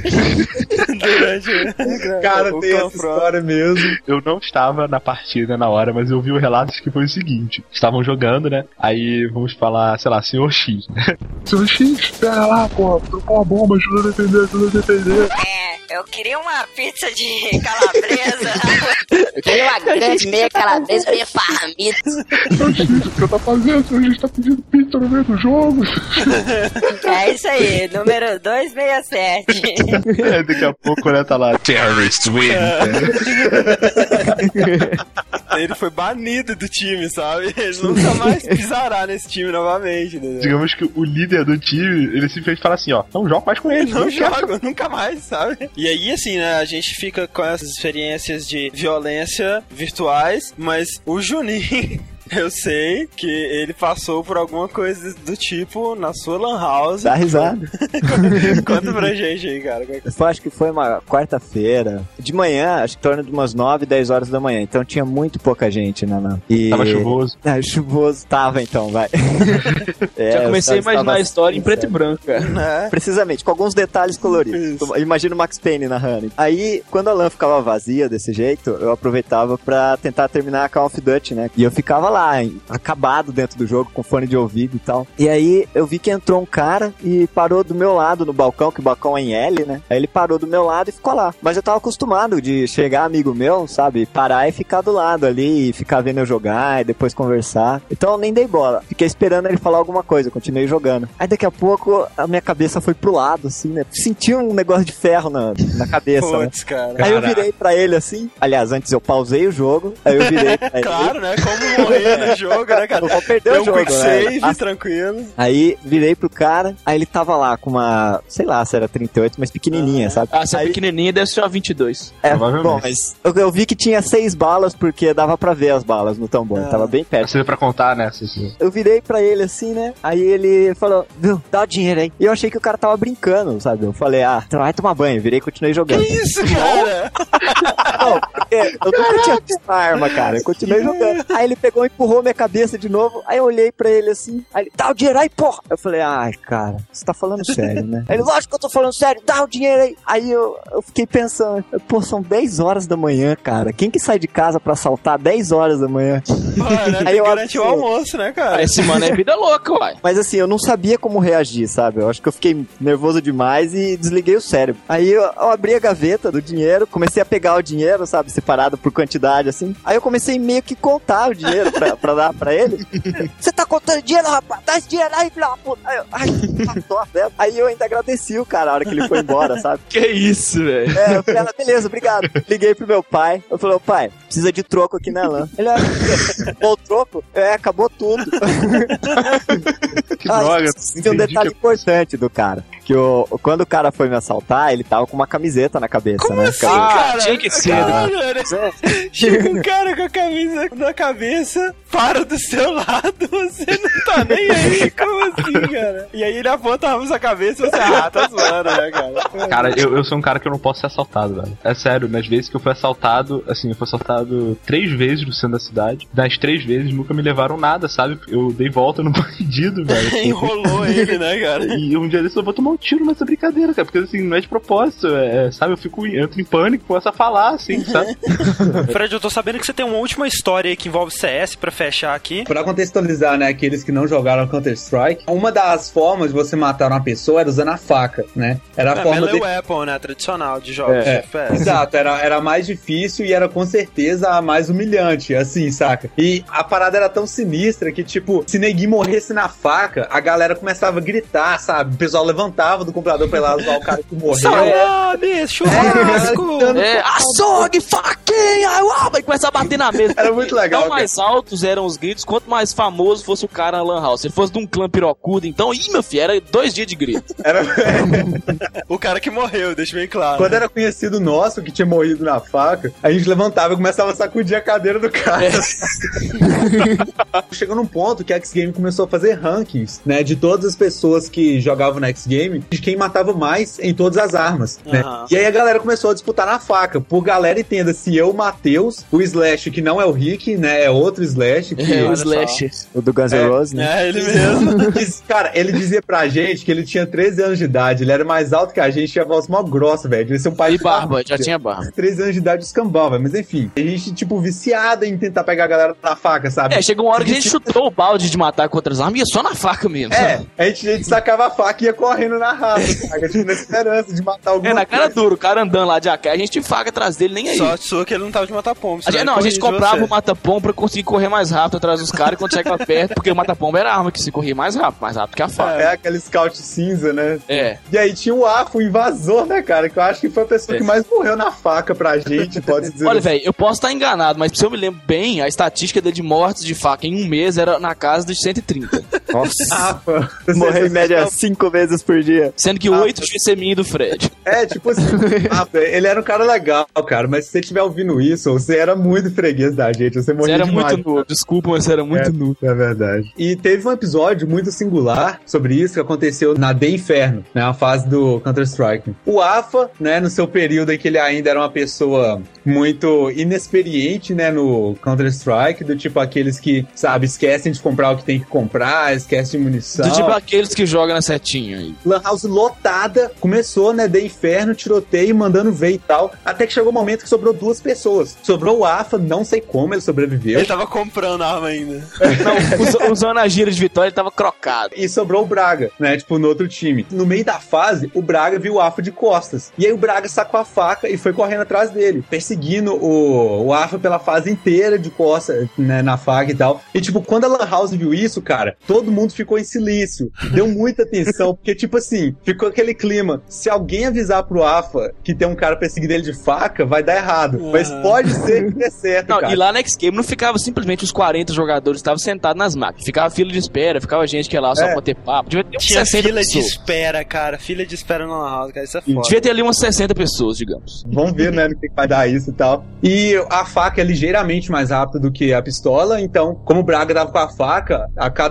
durante
cara,
o
tem essa história mesmo.
Eu não estava na partida na hora, mas eu vi o relato que foi o seguinte. Estavam jogando, né? Aí, vamos falar, sei lá, senhor X.
senhor X, pera lá, pô. Trocou uma bomba, ajuda a defender, ajuda a defender.
É, eu queria uma pizza de calabresa.
Eu queria uma grande meia calabresa, meia farmita.
senhor X, o que você tá fazendo? senhor X tá pedindo pizza no meio do jogo.
É isso aí, número duzentos e sessenta e sete.
É, daqui a pouco, né, tá lá.
Terrorist win.
Ele foi banido do time, sabe? Ele nunca mais pisará nesse time novamente, entendeu?
Digamos que o líder do time, ele simplesmente fala assim, ó, não jogo mais com ele.
Não, não jogo,
quero.
nunca mais, sabe? E aí, assim, né, a gente fica com essas experiências de violência virtuais, mas o Juninho... Eu sei que ele passou por alguma coisa do tipo na sua lan house.
Dá risada.
Conta pra gente aí, cara.
Eu acho que foi uma quarta-feira. De manhã, acho que torna de umas nove, dez horas da manhã. Então tinha muito pouca gente, né? Não. E...
Tava chuvoso.
Ah, chuvoso tava, então, vai.
É, já comecei a imaginar a história em preto e branco, cara.
É. Precisamente, com alguns detalhes coloridos. Isso. Imagina o Max Payne narrando. Aí, quando a LAN ficava vazia desse jeito, eu aproveitava pra tentar terminar a Call of Duty, né? E eu ficava lá, acabado dentro do jogo, com fone de ouvido e tal. E aí, eu vi que entrou um cara e parou do meu lado no balcão, que o balcão é em L, né? Aí ele parou do meu lado e ficou lá. Mas eu tava acostumado de chegar amigo meu, sabe? Parar e ficar do lado ali, e ficar vendo eu jogar e depois conversar. Então eu nem dei bola. Fiquei esperando ele falar alguma coisa, continuei jogando. Aí daqui a pouco, a minha cabeça foi pro lado, assim, né? Senti um negócio de ferro na, na cabeça,
Puts,
né?
Cara.
Aí eu virei pra ele assim. Aliás, antes eu pausei o jogo, aí eu virei pra ele.
Claro, né? Como morrer no jogo, né, cara?
Eu vou perder
Deu
o jogo,
um quick save,
né?
tranquilo.
Aí virei pro cara, aí ele tava lá com uma, sei lá, se era trinta e oito, mas pequenininha,
ah,
sabe?
Ah, se é
aí...
pequenininha, deve ser uma vinte e dois.
É, bom, mas eu, eu vi que tinha seis balas, porque dava pra ver as balas no tambor, ah. Tava bem perto.
Você pra contar, né? Assim.
Eu virei pra ele assim, né? Aí ele falou, viu, dá o dinheiro aí. E eu achei que o cara tava brincando, sabe? Eu falei, ah, vai tomar banho. Virei e continuei jogando.
Que isso, cara?
Não, É, eu nunca tinha visto uma arma, cara. Eu continuei jogando. Aí ele pegou e empurrou minha cabeça de novo. Aí eu olhei pra ele assim. Aí ele, dá o dinheiro aí, porra. Eu falei, ai, cara, você tá falando sério, né? Aí ele, lógico que eu tô falando sério, dá o dinheiro aí. Aí eu, eu fiquei pensando, pô, são dez horas da manhã, cara. Quem que sai de casa pra assaltar dez horas da manhã?
Mano, aí eu garanti o almoço, né, cara?
Esse mano é vida louca, uai.
Mas assim, eu não sabia como reagir, sabe? Eu acho que eu fiquei nervoso demais e desliguei o cérebro. Aí eu, eu abri a gaveta do dinheiro, comecei a pegar o dinheiro, sabe? Separado por quantidade, assim. Aí eu comecei meio que contar o dinheiro pra, pra dar pra ele. Você tá contando dinheiro, rapaz? Dá esse dinheiro aí, filha da puta. Aí eu, ai, tá certo. Aí eu ainda agradeci o cara a hora que ele foi embora, sabe?
Que isso, velho?
É, eu falei, ah, beleza, obrigado. Liguei pro meu pai. Eu falei, ô pai, precisa de troco aqui na lã. Ele, o troco? É, acabou tudo.
Que
ah,
droga.
Tem um detalhe que... importante do cara. Que o, quando o cara foi me assaltar, ele tava com uma camiseta na cabeça,
Como
né?
assim,
ah,
cara?
Tinha que ser,
Cara,
né?
Chega um cara com a camisa na cabeça, para do seu lado, você não tá nem aí. Como assim, cara? E aí ele aponta a arma na cabeça e você, ah, tá zoando, né, cara?
Cara, eu, eu sou um cara que eu não posso ser assaltado, velho. É sério, nas vezes que eu fui assaltado, assim, eu fui assaltado três vezes no centro da cidade. Das três vezes nunca me levaram nada, sabe? Eu dei volta no bandido, velho.
Enrolou ele, né, cara?
E um dia desse eu vou tomar um tiro nessa brincadeira, cara. Porque assim, não é de propósito, é, sabe? Eu fico, entro em pânico, começo a falar, assim, sabe?
Fred, eu tô sabendo que você tem uma última história aí que envolve C S pra fechar aqui.
Pra contextualizar, né, aqueles que não jogaram Counter-Strike, uma das formas de você matar uma pessoa era usando a faca, né? Era a
é,
forma
melee
de...
weapon, né? Tradicional de jogos
É,
de F P S.
Exato, era, era mais difícil e era com certeza a mais humilhante, assim, saca? E a parada era tão sinistra que, tipo, se neguinho morresse na faca, a galera começava a gritar, sabe? O pessoal levantava do computador pra ir lá usar o cara que morreu.
Salame, churrasco!
É, é, açougue, faquinha, uau, e começa a bater na mesa.
Era muito legal.
Quanto mais altos eram os gritos, quanto mais famoso fosse o cara na Lan House. Se ele fosse de um clã pirocudo, então, ih, meu filho, era dois dias de grito.
Era...
o cara que morreu, deixa bem claro.
Quando era conhecido nosso, que tinha morrido na faca, a gente levantava e começava a sacudir a cadeira do cara. É. Chegou num ponto que a X-Game começou a fazer rankings, né, de todas as pessoas que jogavam na X-Game, de quem matava mais em todas as armas, né? Uhum. E aí a galera começou a disputar na faca. Por galera, entenda, se eu, o Matheus, o Slash, que não é o Rick, né, é outro Slash. Que,
é, o Slash.
O do Guns N' Roses, né?
É, ele mesmo.
Cara, ele dizia pra gente que ele tinha treze anos de idade, ele era mais alto que a gente, tinha a voz mó grossa, velho. Ele ser um pai
e barba, já tinha barba.
treze anos de idade escambau, velho. Mas enfim, a gente, tipo, viciada em tentar pegar a galera na faca, sabe?
É, chegou uma hora que a gente chutou o balde de matar com outras armas e ia só na faca mesmo.
É, a gente, a gente sacava a faca e ia correndo na raça, sabe? Tipo, na esperança de matar algum.
É, na cara dura, o cara andando lá de A K, a gente faca atrás dele, nem aí.
Só sua que ele não tava de mata-pomba.
A gente, não, a gente comprava o mata-pomba pra conseguir correr mais rápido atrás dos caras e quando chegava perto, porque o mata-pomba era a arma que se corria mais rápido, mais rápido que a faca.
É, é aquele scout cinza, né?
É.
E aí tinha o Afo, o invasor, né, cara? Que eu acho que foi a pessoa é. que mais morreu na faca pra gente, pode dizer.
Olha, velho, eu posso estar enganado, mas se eu me lembro bem, a estatística dele de mortes de faca em um mês era na casa dos cento e trinta.
Nossa. Afa. Morreu em média cinco vezes por dia.
Sendo que oito tinha ser minha e do Fred.
É, tipo assim, Afa, ele era um cara legal, cara, mas se você estiver ouvindo isso, você era muito freguês da gente, você morria
Você era
demais,
muito nu, desculpa, mas você era muito
é,
nu.
É verdade. E teve um episódio muito singular sobre isso que aconteceu na The Inferno, né, a fase do Counter-Strike. O Afa, né, no seu período em que ele ainda era uma pessoa muito inexperiente, né, no Counter-Strike, do tipo aqueles que, sabe, esquecem de comprar o que tem que comprar, esquecem de munição.
Do tipo aqueles que jogam na setinha aí.
Lan House lotada, começou, né, The Inferno, tiroteio, mandando ver e tal, até que chegou o um momento que sobrou duas pessoas. Sobrou o Afa, não sei como ele sobreviveu.
Ele tava comprando arma ainda.
Não, usando a gira de vitória, ele tava crocado.
E sobrou o Braga, né, tipo, no outro time. No meio da fase, o Braga viu o Afa de costas. E aí o Braga sacou a faca e foi correndo atrás dele, perseguindo o, o Afa pela fase inteira de costas, né, na faca e tal. E, tipo, quando a Lan House viu isso, cara, todo mundo ficou em silêncio. Deu muita atenção, porque, tipo assim, ficou aquele clima. Se alguém avisar pro Afa que tem um cara perseguindo ele de faca, vai dar errado. Uhum. Mas pode ser que dê certo,
não,
cara.
E lá na X-Game não ficava simplesmente os quarenta jogadores, estavam sentados nas máquinas. Ficava fila de espera, ficava gente que ia lá só é. pra ter papo. Devia ter uns
Tinha
sessenta
fila
pessoas.
de espera, cara. Fila de espera na Lan House, cara. Isso é foda.
Devia ter ali umas sessenta pessoas, digamos.
Vamos ver, né, no que vai dar isso e tal. E a faca é ligeiramente mais rápida do que a pistola, então, como o Braga tava com a faca, a cada passada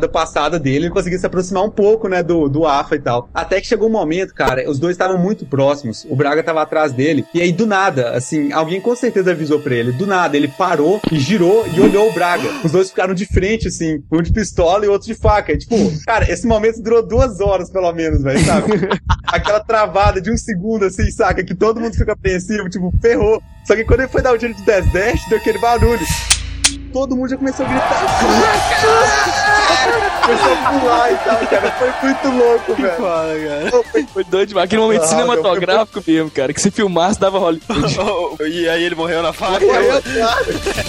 travada dele, ele conseguia se aproximar um pouco, né, do, do Afa e tal. Até que chegou um momento, cara, os dois estavam muito próximos, o Braga tava atrás dele, e aí do nada, assim, alguém com certeza avisou pra ele, do nada, ele parou e girou e olhou o Braga. Os dois ficaram de frente, assim, um de pistola e outro de faca. E, tipo, cara, esse momento durou duas horas, pelo menos, velho, sabe? Aquela travada de um segundo, assim, saca? Que todo mundo fica apreensivo, tipo, ferrou. Só que quando ele foi dar o tiro de dez dash, deu aquele barulho. Todo mundo já começou a gritar. Começou a pular e tal, cara. Foi muito louco, velho.
Foda, cara. Foi, foi doido demais. Aquele momento ah, cinematográfico foi... mesmo, cara. Que se filmasse, dava Hollywood.
E aí ele morreu na faca?
Morreu, claro.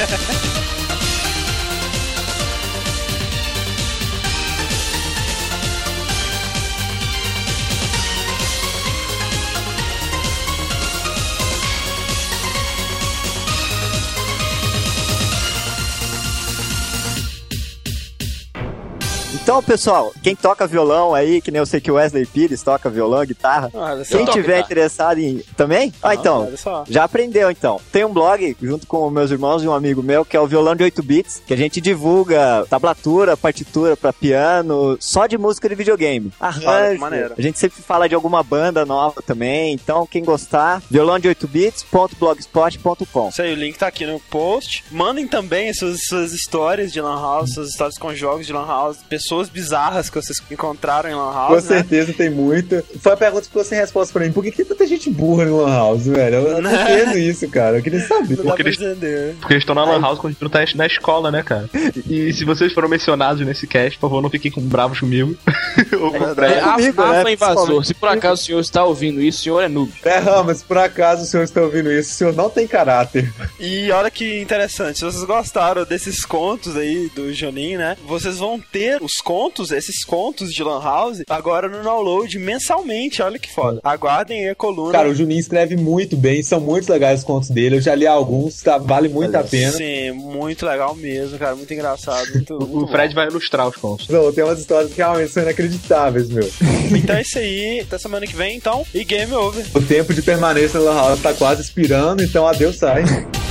Então, pessoal, quem toca violão aí, que nem eu sei que o Wesley Pires toca violão, guitarra, ah, quem tiver guitarra. interessado em... Também? Ah, então, já aprendeu, então. Tem um blog, junto com meus irmãos e um amigo meu, que é o Violão de oito bits, que a gente divulga tablatura, partitura pra piano, só de música de videogame. Arranjo. Ah, a gente sempre fala de alguma banda nova também, então quem gostar, violão de oito bits ponto blogspot ponto com.
Isso aí, o link tá aqui no post. Mandem também suas, suas histórias de Lan House, suas histórias com jogos de Lan House, pessoas bizarras que vocês encontraram em Lan House.
Com
né?
certeza tem muita. Foi a pergunta que ficou sem resposta pra mim. Por que tem tanta gente burra em Lan House, velho? Eu não entendo isso, cara. Eu queria saber.
Não porque, eles, porque eles estão na Lan House quando a gente não tá na escola, né, cara? E se vocês foram mencionados nesse cast, por favor, não fiquem com bravos comigo. Ou com
é, comigo, né? Rafa Invasor, se por acaso o senhor está ouvindo isso, o senhor é noob.
É, Rama, se por acaso o senhor está ouvindo isso, o senhor não tem caráter.
E olha que interessante, se vocês gostaram desses contos aí do Juninho, né? Vocês vão ter os contos, esses contos de Lan House, agora no download mensalmente, olha que foda. Aguardem aí a coluna.
Cara, o Juninho escreve muito bem, são muito legais os contos dele, eu já li alguns, tá, vale muito a pena.
Sim, muito legal mesmo, cara, muito engraçado. Muito,
o
muito
Fred
bom.
vai ilustrar os contos.
Não, tem umas histórias que realmente são inacreditáveis, meu.
Então é isso aí, até semana que vem, então, e game over.
O tempo de permanência na Lan House tá quase expirando, então adeus, sai.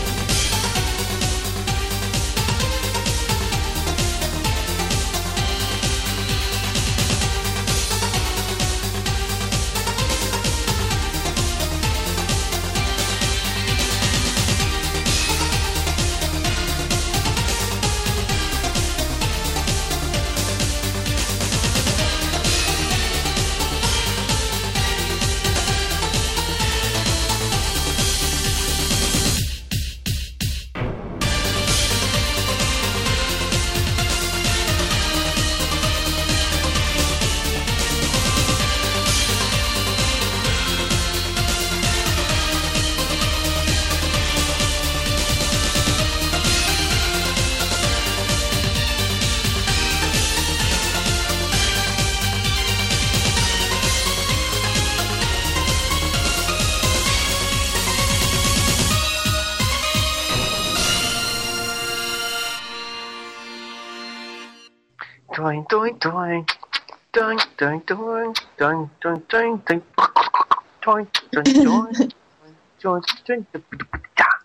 Toin, toin, toin. Toin, toin, toin. Toin, toin, toin, toin. Toin, toin, toin. Toin, toin, toin.